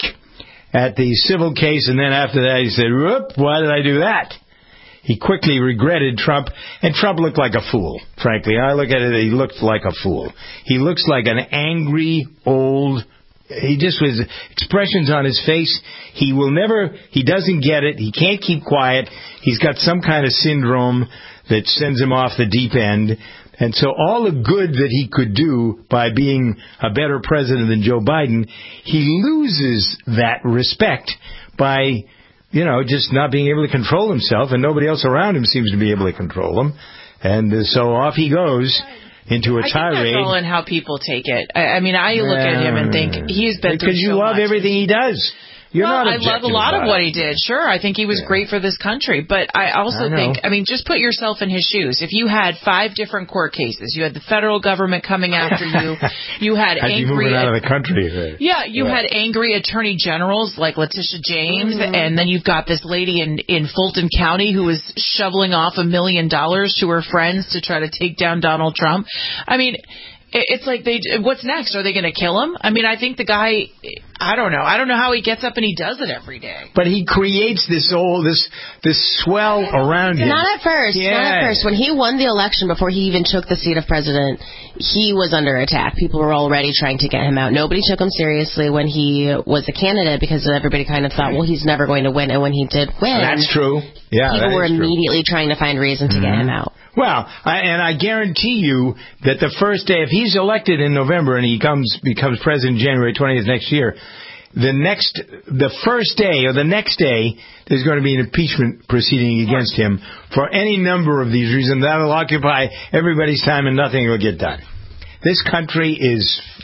Speaker 4: at the civil case, and then after that he said, whoop, why did I do that? He quickly regretted Trump, and Trump looked like a fool, frankly. I look at it, he looked like a fool. He looks like an angry, old, he just was, expressions on his face, he will never, he doesn't get it, he can't keep quiet, he's got some kind of syndrome that sends him off the deep end, and so all the good that he could do by being a better president than Joe Biden, he loses that respect by, you know, just not being able to control himself, and nobody else around him seems to be able to control him, and uh, so off he goes into a
Speaker 5: I
Speaker 4: tirade.
Speaker 5: I think that's all in how people take it. I, I mean, I look at him and think he's been through
Speaker 4: because you
Speaker 5: so
Speaker 4: love
Speaker 5: much.
Speaker 4: everything he does. You're
Speaker 5: well,
Speaker 4: not
Speaker 5: I love a lot of
Speaker 4: about
Speaker 5: what
Speaker 4: it.
Speaker 5: he did. Sure, I think he was
Speaker 4: Yeah.
Speaker 5: great for this country. But I also
Speaker 4: I know.
Speaker 5: think, I mean, just put yourself in his shoes. If you had five different court cases, you had the federal government coming after you, you had
Speaker 4: I'd be
Speaker 5: angry...
Speaker 4: moving out of the country.
Speaker 5: Yeah, you
Speaker 4: Yeah.
Speaker 5: had angry attorney generals like Letitia James,
Speaker 4: Mm-hmm.
Speaker 5: and then you've got this lady in, in Fulton County who is shoveling off a million dollars to her friends to try to take down Donald Trump. I mean... It's like they. What's next? Are they going to kill him? I mean, I think the guy. I don't know. I don't know how he gets up and he does it every day.
Speaker 4: But he creates this old, this this swell around him.
Speaker 6: Not at first.
Speaker 4: Yeah.
Speaker 6: Not at first. When he won the election, before he even took the seat of president, he was under attack. People were already trying to get him out. Nobody took him seriously when he was a candidate because everybody kind of thought, well, he's never going to win. And when he did win,
Speaker 4: That's true. Yeah,
Speaker 6: people
Speaker 4: that
Speaker 6: were
Speaker 4: is true.
Speaker 6: immediately trying to find reason to
Speaker 4: Mm-hmm.
Speaker 6: get him out.
Speaker 4: Well, I, and I guarantee you that the first day, if he's elected in November and he comes becomes president January twentieth next year, the next, the first day or the next day, there's going to be an impeachment proceeding against him for any number of these reasons. That'll occupy everybody's time and nothing will get done. This country is,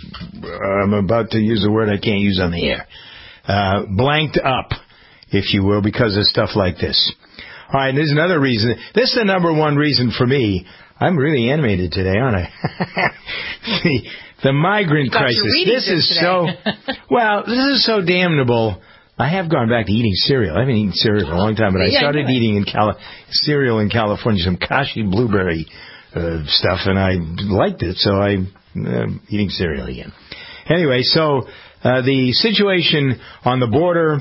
Speaker 4: I'm about to use a word I can't use on the air, uh, blanked up, if you will, because of stuff like this. All right, and there's another reason. This is the number one reason for me. I'm really animated today, aren't I? the, the migrant
Speaker 5: Got your
Speaker 4: crisis.
Speaker 5: reading
Speaker 4: This is
Speaker 5: today.
Speaker 4: so, well, this is so damnable. I have gone back to eating cereal. I haven't eaten cereal for a long time, but I
Speaker 5: Yeah, I
Speaker 4: started
Speaker 5: know it.
Speaker 4: eating in Cali- cereal in California, some Kashi blueberry uh, stuff, and I liked it, so I'm uh, eating cereal again. Anyway, so uh, the situation on the border,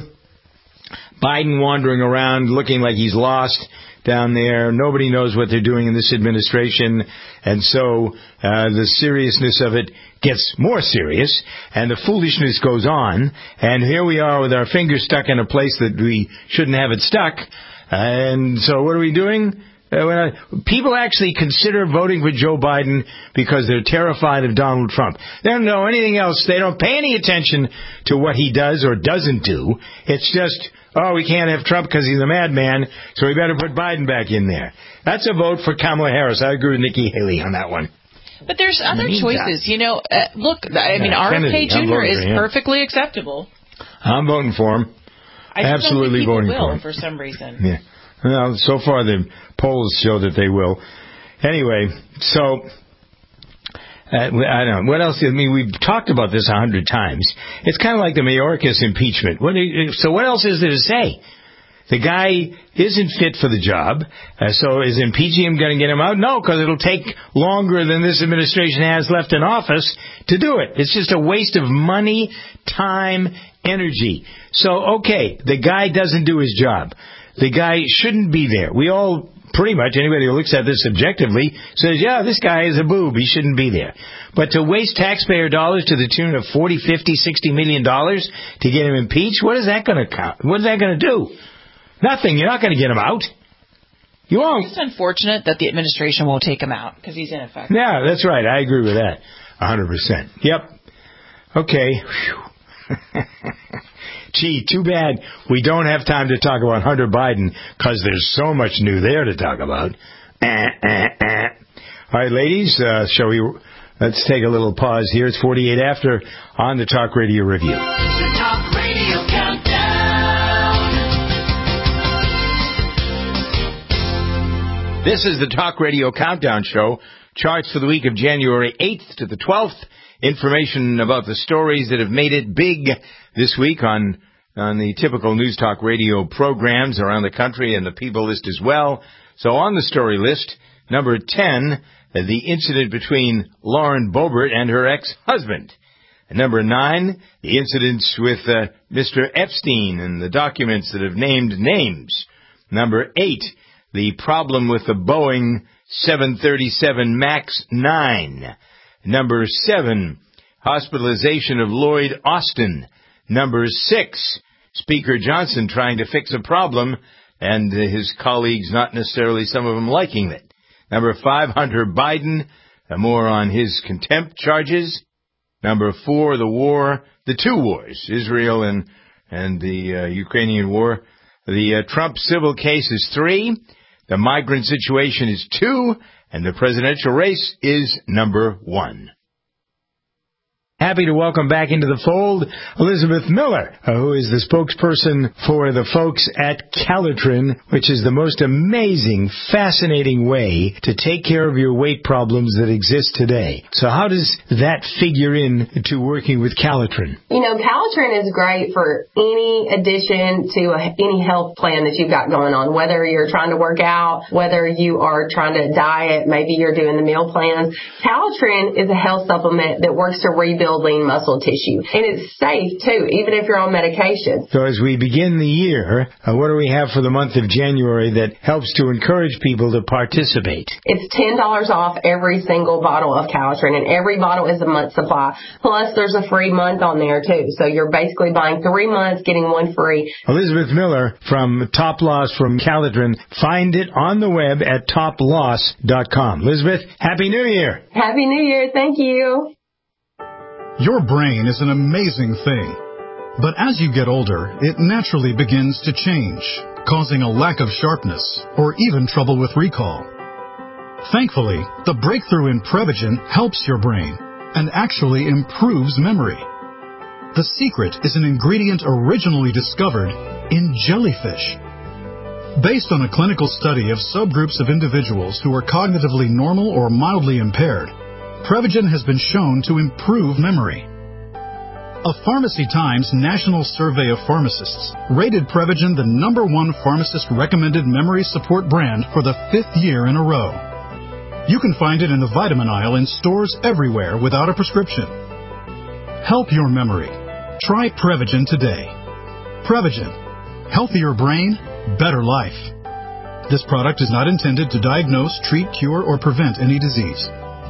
Speaker 4: Biden wandering around looking like he's lost down there. Nobody knows what they're doing in this administration. And so uh, the seriousness of it gets more serious, and the foolishness goes on. And here we are with our fingers stuck in a place that we shouldn't have it stuck. And so what are we doing? Uh, when I, people actually consider voting for Joe Biden because they're terrified of Donald Trump. They don't know anything else. They don't pay any attention to what he does or doesn't do. It's just, oh, we can't have Trump because he's a madman, so we better put Biden back in there. That's a vote for Kamala Harris. I agree with Nikki Haley on that one.
Speaker 5: But there's other
Speaker 4: mean,
Speaker 5: choices. You know, uh, look, I mean,
Speaker 4: Yeah,
Speaker 5: R F K
Speaker 4: Kennedy, I'm
Speaker 5: Junior
Speaker 4: voting
Speaker 5: is
Speaker 4: for him.
Speaker 5: perfectly acceptable.
Speaker 4: I'm voting for him.
Speaker 5: I just
Speaker 4: Absolutely
Speaker 5: don't think
Speaker 4: voting
Speaker 5: people
Speaker 4: for
Speaker 5: will
Speaker 4: him.
Speaker 5: for some reason.
Speaker 4: Yeah. Well, so far the polls show that they will. Anyway, so... Uh, I don't know. What else? I mean, we've talked about this a hundred times. It's kind of like the Mayorkas impeachment. What do you, so what else is there to say? The guy isn't fit for the job. Uh, so is impeaching him going to get him out? No, because it'll take longer than this administration has left in office to do it. It's just a waste of money, time, energy. So, okay, the guy doesn't do his job. The guy shouldn't be there. We all... Pretty much anybody who looks at this objectively says, yeah, this guy is a boob. He shouldn't be there. But to waste taxpayer dollars to the tune of forty, fifty, sixty million dollars to get him impeached, what is that going to count? What is that going to do? Nothing. You're not going to get him out. You won't.
Speaker 5: It's unfortunate that the administration won't take him out because he's ineffective.
Speaker 4: Yeah, that's right. I agree with that. one hundred percent. Yep. Okay. Gee, too bad we don't have time to talk about Hunter Biden because there's so much new there to talk about. Eh, eh, eh. All right, ladies, uh, shall we? Let's take a little pause here. It's forty-eight after on the Talk Radio Review.
Speaker 3: The Talk Radio Countdown.
Speaker 4: This is the Talk Radio Countdown Show. Charts for the week of January eighth to the twelfth. Information about the stories that have made it big this week on on the typical News Talk Radio programs around the country and the People list as well. So on the story list, number ten, the incident between Lauren Boebert and her ex-husband. And number nine, the incidents with uh, Mister Epstein and the documents that have named names. Number eight, the problem with the Boeing seven thirty-seven MAX nine. Number seven, hospitalization of Lloyd Austin. Number six, Speaker Johnson trying to fix a problem and his colleagues, not necessarily some of them, liking it. Number five, Hunter Biden, more on his contempt charges. Number four, the war, the two wars, Israel and, and the uh, Ukrainian war. The uh, Trump civil case is three. The migrant situation is two. And the presidential race is number one. Happy to welcome back into the fold Elizabeth Miller, who is the spokesperson for the folks at Calitrin, which is the most amazing, fascinating way to take care of your weight problems that exist today. So how does that figure in to working with Calitrin?
Speaker 7: You know, Calitrin is great for any addition to a, any health plan that you've got going on, whether you're trying to work out, whether you are trying to diet, maybe you're doing the meal plans. Calitrin is a health supplement that works to rebuild lean muscle tissue. And it's safe, too, even if you're on medication.
Speaker 4: So as we begin the year, uh, what do we have for the month of January that helps to encourage people to participate?
Speaker 7: It's ten dollars off every single bottle of Calitrin, and every bottle is a month supply. Plus, there's a free month on there, too. So you're basically buying three months, getting one free.
Speaker 4: Elizabeth Miller from Top Loss from Calitrin. Find it on the web at top loss dot com. Elizabeth, Happy New Year.
Speaker 7: Happy New Year. Thank you.
Speaker 19: Your brain is an amazing thing, but as you get older, it naturally begins to change, causing a lack of sharpness or even trouble with recall. Thankfully, the breakthrough in Prevagen helps your brain and actually improves memory. The secret is an ingredient originally discovered in jellyfish. Based on a clinical study of subgroups of individuals who are cognitively normal or mildly impaired, Prevagen has been shown to improve memory. A Pharmacy Times national survey of pharmacists rated Prevagen the number one pharmacist-recommended memory support brand for the fifth year in a row. You can find it in the vitamin aisle in stores everywhere without a prescription. Help your memory. Try Prevagen today. Prevagen. Healthier brain, better life. This product is not intended to diagnose, treat, cure, or prevent any disease.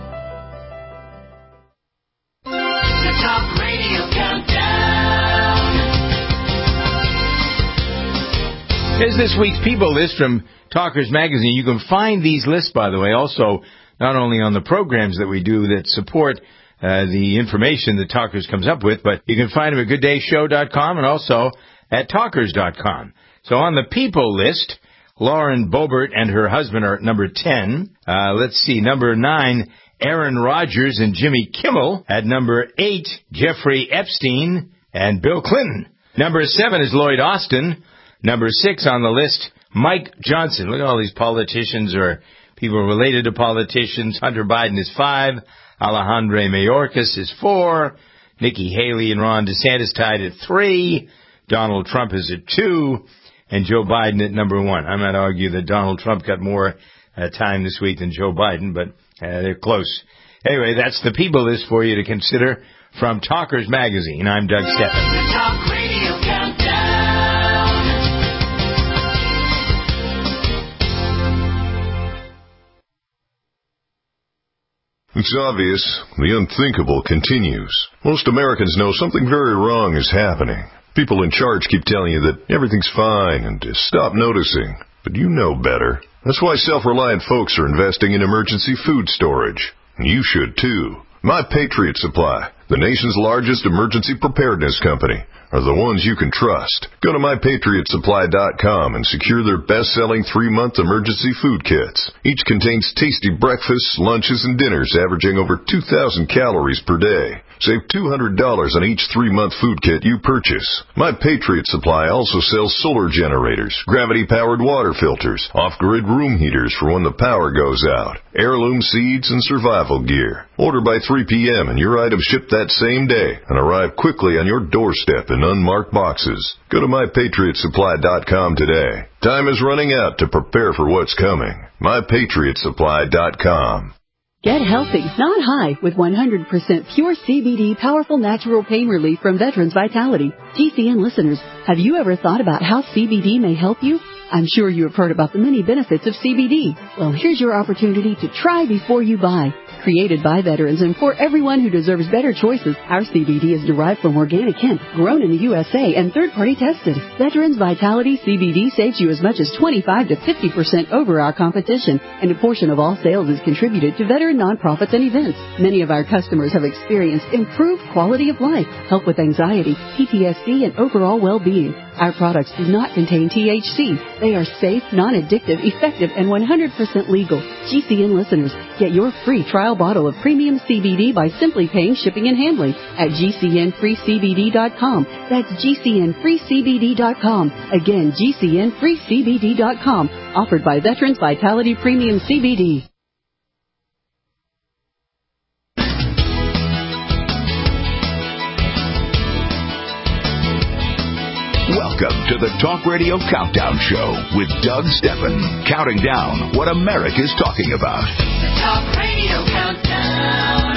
Speaker 4: Here's this week's People list from Talkers Magazine. You can find these lists, by the way, also not only on the programs that we do that support uh, the information that Talkers comes up with, but you can find them at good day show dot com and also at talkers dot com. So on the People list, Lauren Boebert and her husband are at number ten. Uh, let's see, number nine, Aaron Rodgers and Jimmy Kimmel. At number eight, Jeffrey Epstein and Bill Clinton. Number seven is Lloyd Austin. Number six on the list, Mike Johnson. Look at all these politicians or people related to politicians. Hunter Biden is five. Alejandro Mayorkas is four. Nikki Haley and Ron DeSantis tied at three. Donald Trump is at two. And Joe Biden at number one. I might argue that Donald Trump got more uh, time this week than Joe Biden, but uh, they're close. Anyway, that's the people list for you to consider from Talkers Magazine. I'm Doug Steffen.
Speaker 3: Talk Radio Countdown.
Speaker 20: It's obvious. The unthinkable continues. Most Americans know something very wrong is happening. People in charge keep telling you that everything's fine and to stop noticing. But you know better. That's why self-reliant folks are investing in emergency food storage. You should too. My Patriot Supply, the nation's largest emergency preparedness company, are the ones you can trust. Go to my patriot supply dot com and secure their best-selling three-month emergency food kits. Each contains tasty breakfasts, lunches, and dinners averaging over two thousand calories per day. Save two hundred dollars on each three-month food kit you purchase. My Patriot Supply also sells solar generators, gravity-powered water filters, off-grid room heaters for when the power goes out, heirloom seeds, and survival gear. Order by three p.m. and your items ship that same day and arrive quickly on your doorstep in unmarked boxes. Go to my patriot supply dot com today. Time is running out to prepare for what's coming. my patriot supply dot com.
Speaker 8: Get healthy, not high, with one hundred percent pure C B D powerful natural pain relief from Veterans Vitality. G C N listeners, have you ever thought about how C B D may help you? I'm sure you have heard about the many benefits of C B D. Well, here's your opportunity to try before you buy. Created by veterans and for everyone who deserves better choices, our C B D is derived from organic hemp, grown in the U S A and third-party tested. Veterans Vitality C B D saves you as much as twenty-five to fifty percent over our competition, and a portion of all sales is contributed to veteran nonprofits and events. Many of our customers have experienced improved quality of life, help with anxiety, P T S D, and overall well-being. Our products do not contain T H C. They are safe, non-addictive, effective, and one hundred percent legal. G C N listeners, get your free trial bottle of premium C B D by simply paying shipping and handling at G C N free C B D dot com. That's G C N free C B D dot com. Again, G C N free C B D dot com. Offered by Veterans Vitality Premium C B D.
Speaker 2: Welcome to the Talk Radio Countdown Show with Doug Steffen, counting down what America's talking about.
Speaker 3: The Talk Radio Countdown.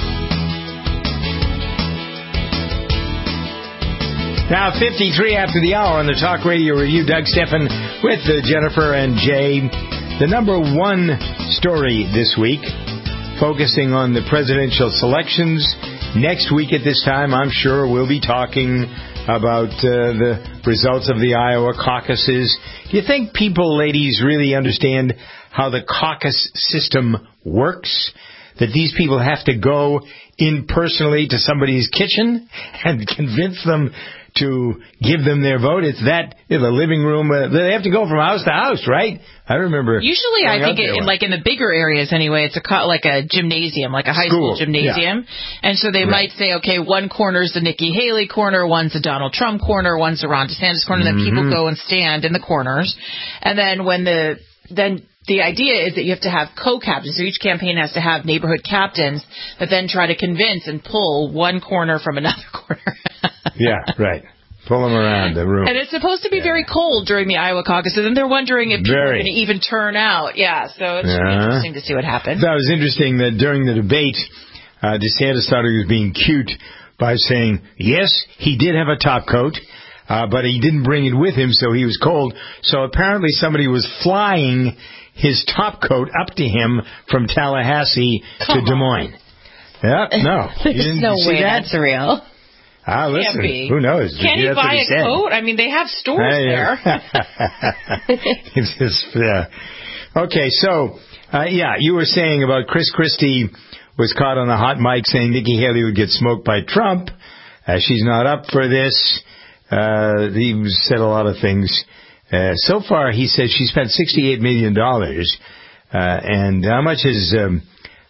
Speaker 4: Now, fifty-three after the hour on the Talk Radio Review. Doug Steffen with uh, Jennifer and Jay. The number one story this week, focusing on the presidential selections. Next week at this time, I'm sure we'll be talking about uh, the results of the Iowa caucuses. Do you think people, ladies, really understand how the caucus system works? That these people have to go in personally to somebody's kitchen and convince them to give them their vote? It's that in the living room. Uh, they have to go from house to house, right? I remember.
Speaker 5: Usually, I think, it, like in the bigger areas anyway, it's a co- like a gymnasium, like a high school, school gymnasium. Yeah. And so they right. might say, okay, one corner's the Nikki Haley corner, one's the Donald Trump corner, one's the Ron DeSantis corner. Mm-hmm. Then people go and stand in the corners. And then when the then the idea is that you have to have co-captains. So each campaign has to have neighborhood captains that then try to convince and pull one corner from another corner.
Speaker 4: Yeah, right. Pull them around the room.
Speaker 5: And it's supposed to be yeah. very cold during the Iowa caucuses, and they're wondering if people very. are going to even turn out. Yeah, so it's
Speaker 4: uh-huh.
Speaker 5: interesting to see what happens.
Speaker 4: That was interesting that during the debate, uh, DeSantis thought he was being cute by saying, yes, he did have a top coat, uh, but he didn't bring it with him, so he was cold. So apparently somebody was flying his top coat up to him from Tallahassee Come to Des Moines.
Speaker 5: On.
Speaker 4: Yep, no.
Speaker 5: There's no way
Speaker 4: that?
Speaker 5: that's real.
Speaker 4: Ah, listen,
Speaker 5: Can't be.
Speaker 4: Who knows?
Speaker 5: Can he buy a
Speaker 4: said.
Speaker 5: coat? I mean, they have stores
Speaker 4: hey,
Speaker 5: there.
Speaker 4: It's just, yeah. Okay, so, uh, yeah, you were saying about Chris Christie was caught on the hot mic saying Nikki Haley would get smoked by Trump. Uh, she's not up for this. Uh, he said a lot of things. Uh, so far, he says she spent sixty-eight million dollars. Uh, and how much has um,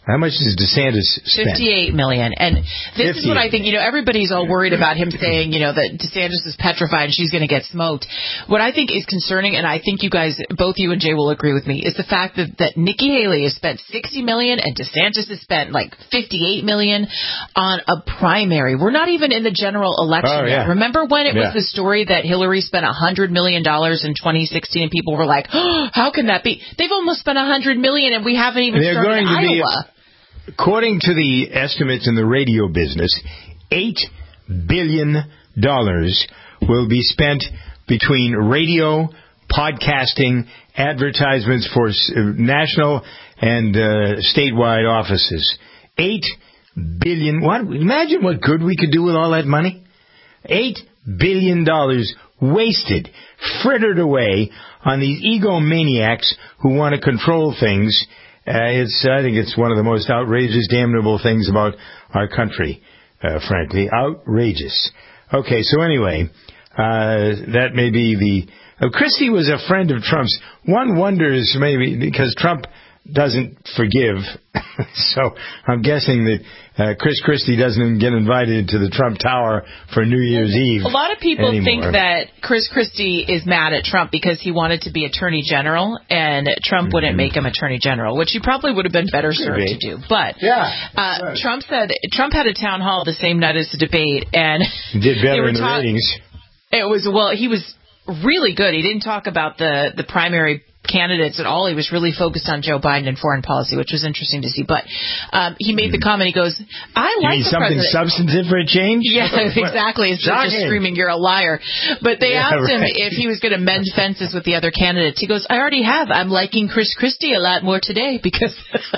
Speaker 4: How much does DeSantis spend?
Speaker 5: fifty-eight million dollars. And this is what I think, you know, everybody's all worried about him saying, you know, that DeSantis is petrified and she's going to get smoked. What I think is concerning, and I think you guys, both you and Jay will agree with me, is the fact that, that Nikki Haley has spent sixty million dollars and DeSantis has spent like fifty-eight million dollars on a primary. We're not even in the general election
Speaker 4: Oh, yeah.
Speaker 5: yet. Remember when it
Speaker 4: Yeah.
Speaker 5: was the story that Hillary spent one hundred million dollars in twenty sixteen and people were like, oh, how can that be? They've almost spent one hundred million dollars and we haven't even
Speaker 4: They're
Speaker 5: started
Speaker 4: going to be-
Speaker 5: Iowa.
Speaker 4: According to the estimates in the radio business, eight billion dollars will be spent between radio, podcasting, advertisements for s- national and uh, statewide offices. Eight billion. What? Imagine what good we could do with all that money. Eight billion dollars wasted, frittered away on these egomaniacs who want to control things. Uh, it's, I think it's one of the most outrageous, damnable things about our country, uh, frankly. Outrageous. Okay, so anyway, uh, that may be the... Uh, Christie was a friend of Trump's. One wonders, maybe, because Trump doesn't forgive, so I'm guessing that uh, Chris Christie doesn't even get invited to the Trump Tower for New Year's Eve.
Speaker 5: A lot of people
Speaker 4: anymore.
Speaker 5: think that Chris Christie is mad at Trump because he wanted to be Attorney General, and Trump mm-hmm. wouldn't make him Attorney General, which he probably would have been better served to do. But
Speaker 4: yeah,
Speaker 5: uh,
Speaker 4: right.
Speaker 5: Trump said Trump had a town hall the same night as the debate, and
Speaker 4: did better in the
Speaker 5: ta-
Speaker 4: ratings.
Speaker 5: It was well, he was really good. He didn't talk about the the primary candidates at all. He was really focused on Joe Biden and foreign policy, which was interesting to see. But um, he made the comment, he goes, I
Speaker 4: You
Speaker 5: like
Speaker 4: mean
Speaker 5: the
Speaker 4: something
Speaker 5: president.
Speaker 4: substantive for a change?
Speaker 5: Yeah, exactly. Instead of just screaming, you're a liar. But they
Speaker 4: Yeah,
Speaker 5: asked him
Speaker 4: right.
Speaker 5: if he was going to mend fences with the other candidates. He goes, I already have. I'm liking Chris Christie a lot more today because,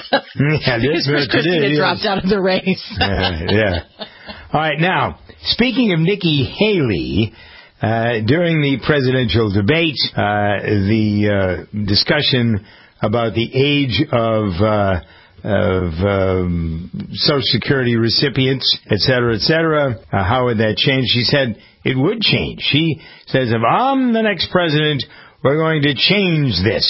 Speaker 4: yeah,
Speaker 5: because Chris Christie had dropped out of the race.
Speaker 4: yeah, yeah. All right, now, speaking of Nikki Haley, Uh, during the presidential debate, uh, the uh, discussion about the age of uh, of um, Social Security recipients, et cetera, et cetera, uh, how would that change? She said it would change. She says, if I'm the next president, we're going to change this.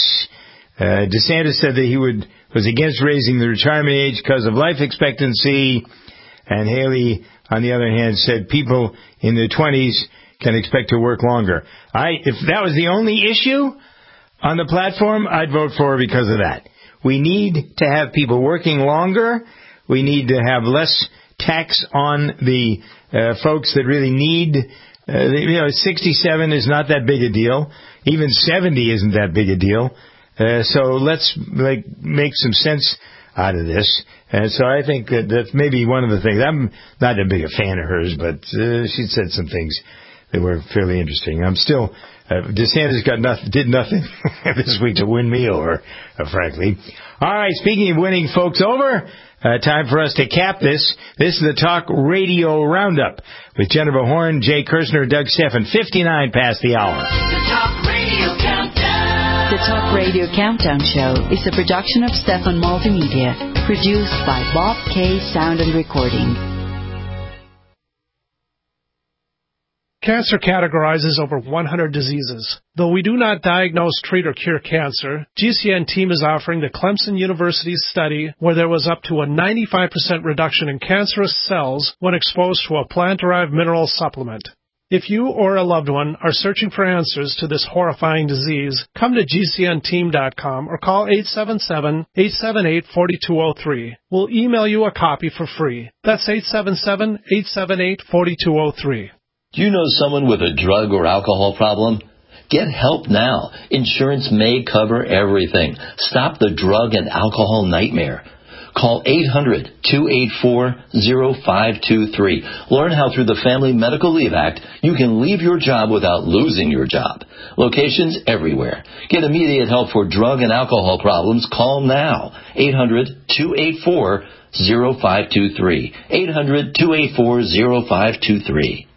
Speaker 4: Uh, DeSantis said that he would was against raising the retirement age because of life expectancy, and Haley, on the other hand, said people in their twenties can expect to work longer. I, if that was the only issue on the platform, I'd vote for her because of that. We need to have people working longer. We need to have less tax on the uh, folks that really need. Uh, you know, sixty-seven is not that big a deal. Even seventy isn't that big a deal. Uh, so let's like make some sense out of this. And so I think that that's maybe one of the things. I'm not a big a fan of hers, but uh, she said some things that were fairly interesting. I'm still, uh, DeSantis got nothing, did nothing this week to win me over, uh, frankly. All right, speaking of winning folks over, uh, time for us to cap this. This is the Talk Radio Roundup with Jennifer Horn, Jay Kirshner, Doug Steffen. fifty-nine past the hour.
Speaker 3: The Talk Radio Countdown.
Speaker 21: The Talk Radio Countdown Show is a production of Stefan Multimedia, produced by Bob K. Sound and Recording.
Speaker 22: Cancer categorizes over one hundred diseases. Though we do not diagnose, treat, or cure cancer, G C N team is offering the Clemson University study where there was up to a ninety-five percent reduction in cancerous cells when exposed to a plant-derived mineral supplement. If you or a loved one are searching for answers to this horrifying disease, come to G C N team dot com or call eight seven seven, eight seven eight, four two zero three. We'll email you a copy for free. That's eight seven seven, eight seven eight, four two zero three.
Speaker 23: Do you know someone with a drug or alcohol problem? Get help now. Insurance may cover everything. Stop the drug and alcohol nightmare. Call eight hundred, two eight four, zero five two three. Learn how through the Family Medical Leave Act you can leave your job without losing your job. Locations everywhere. Get immediate help for drug and alcohol problems. Call now. eight hundred, two eight four, zero five two three. eight hundred, two eight four, zero five two three.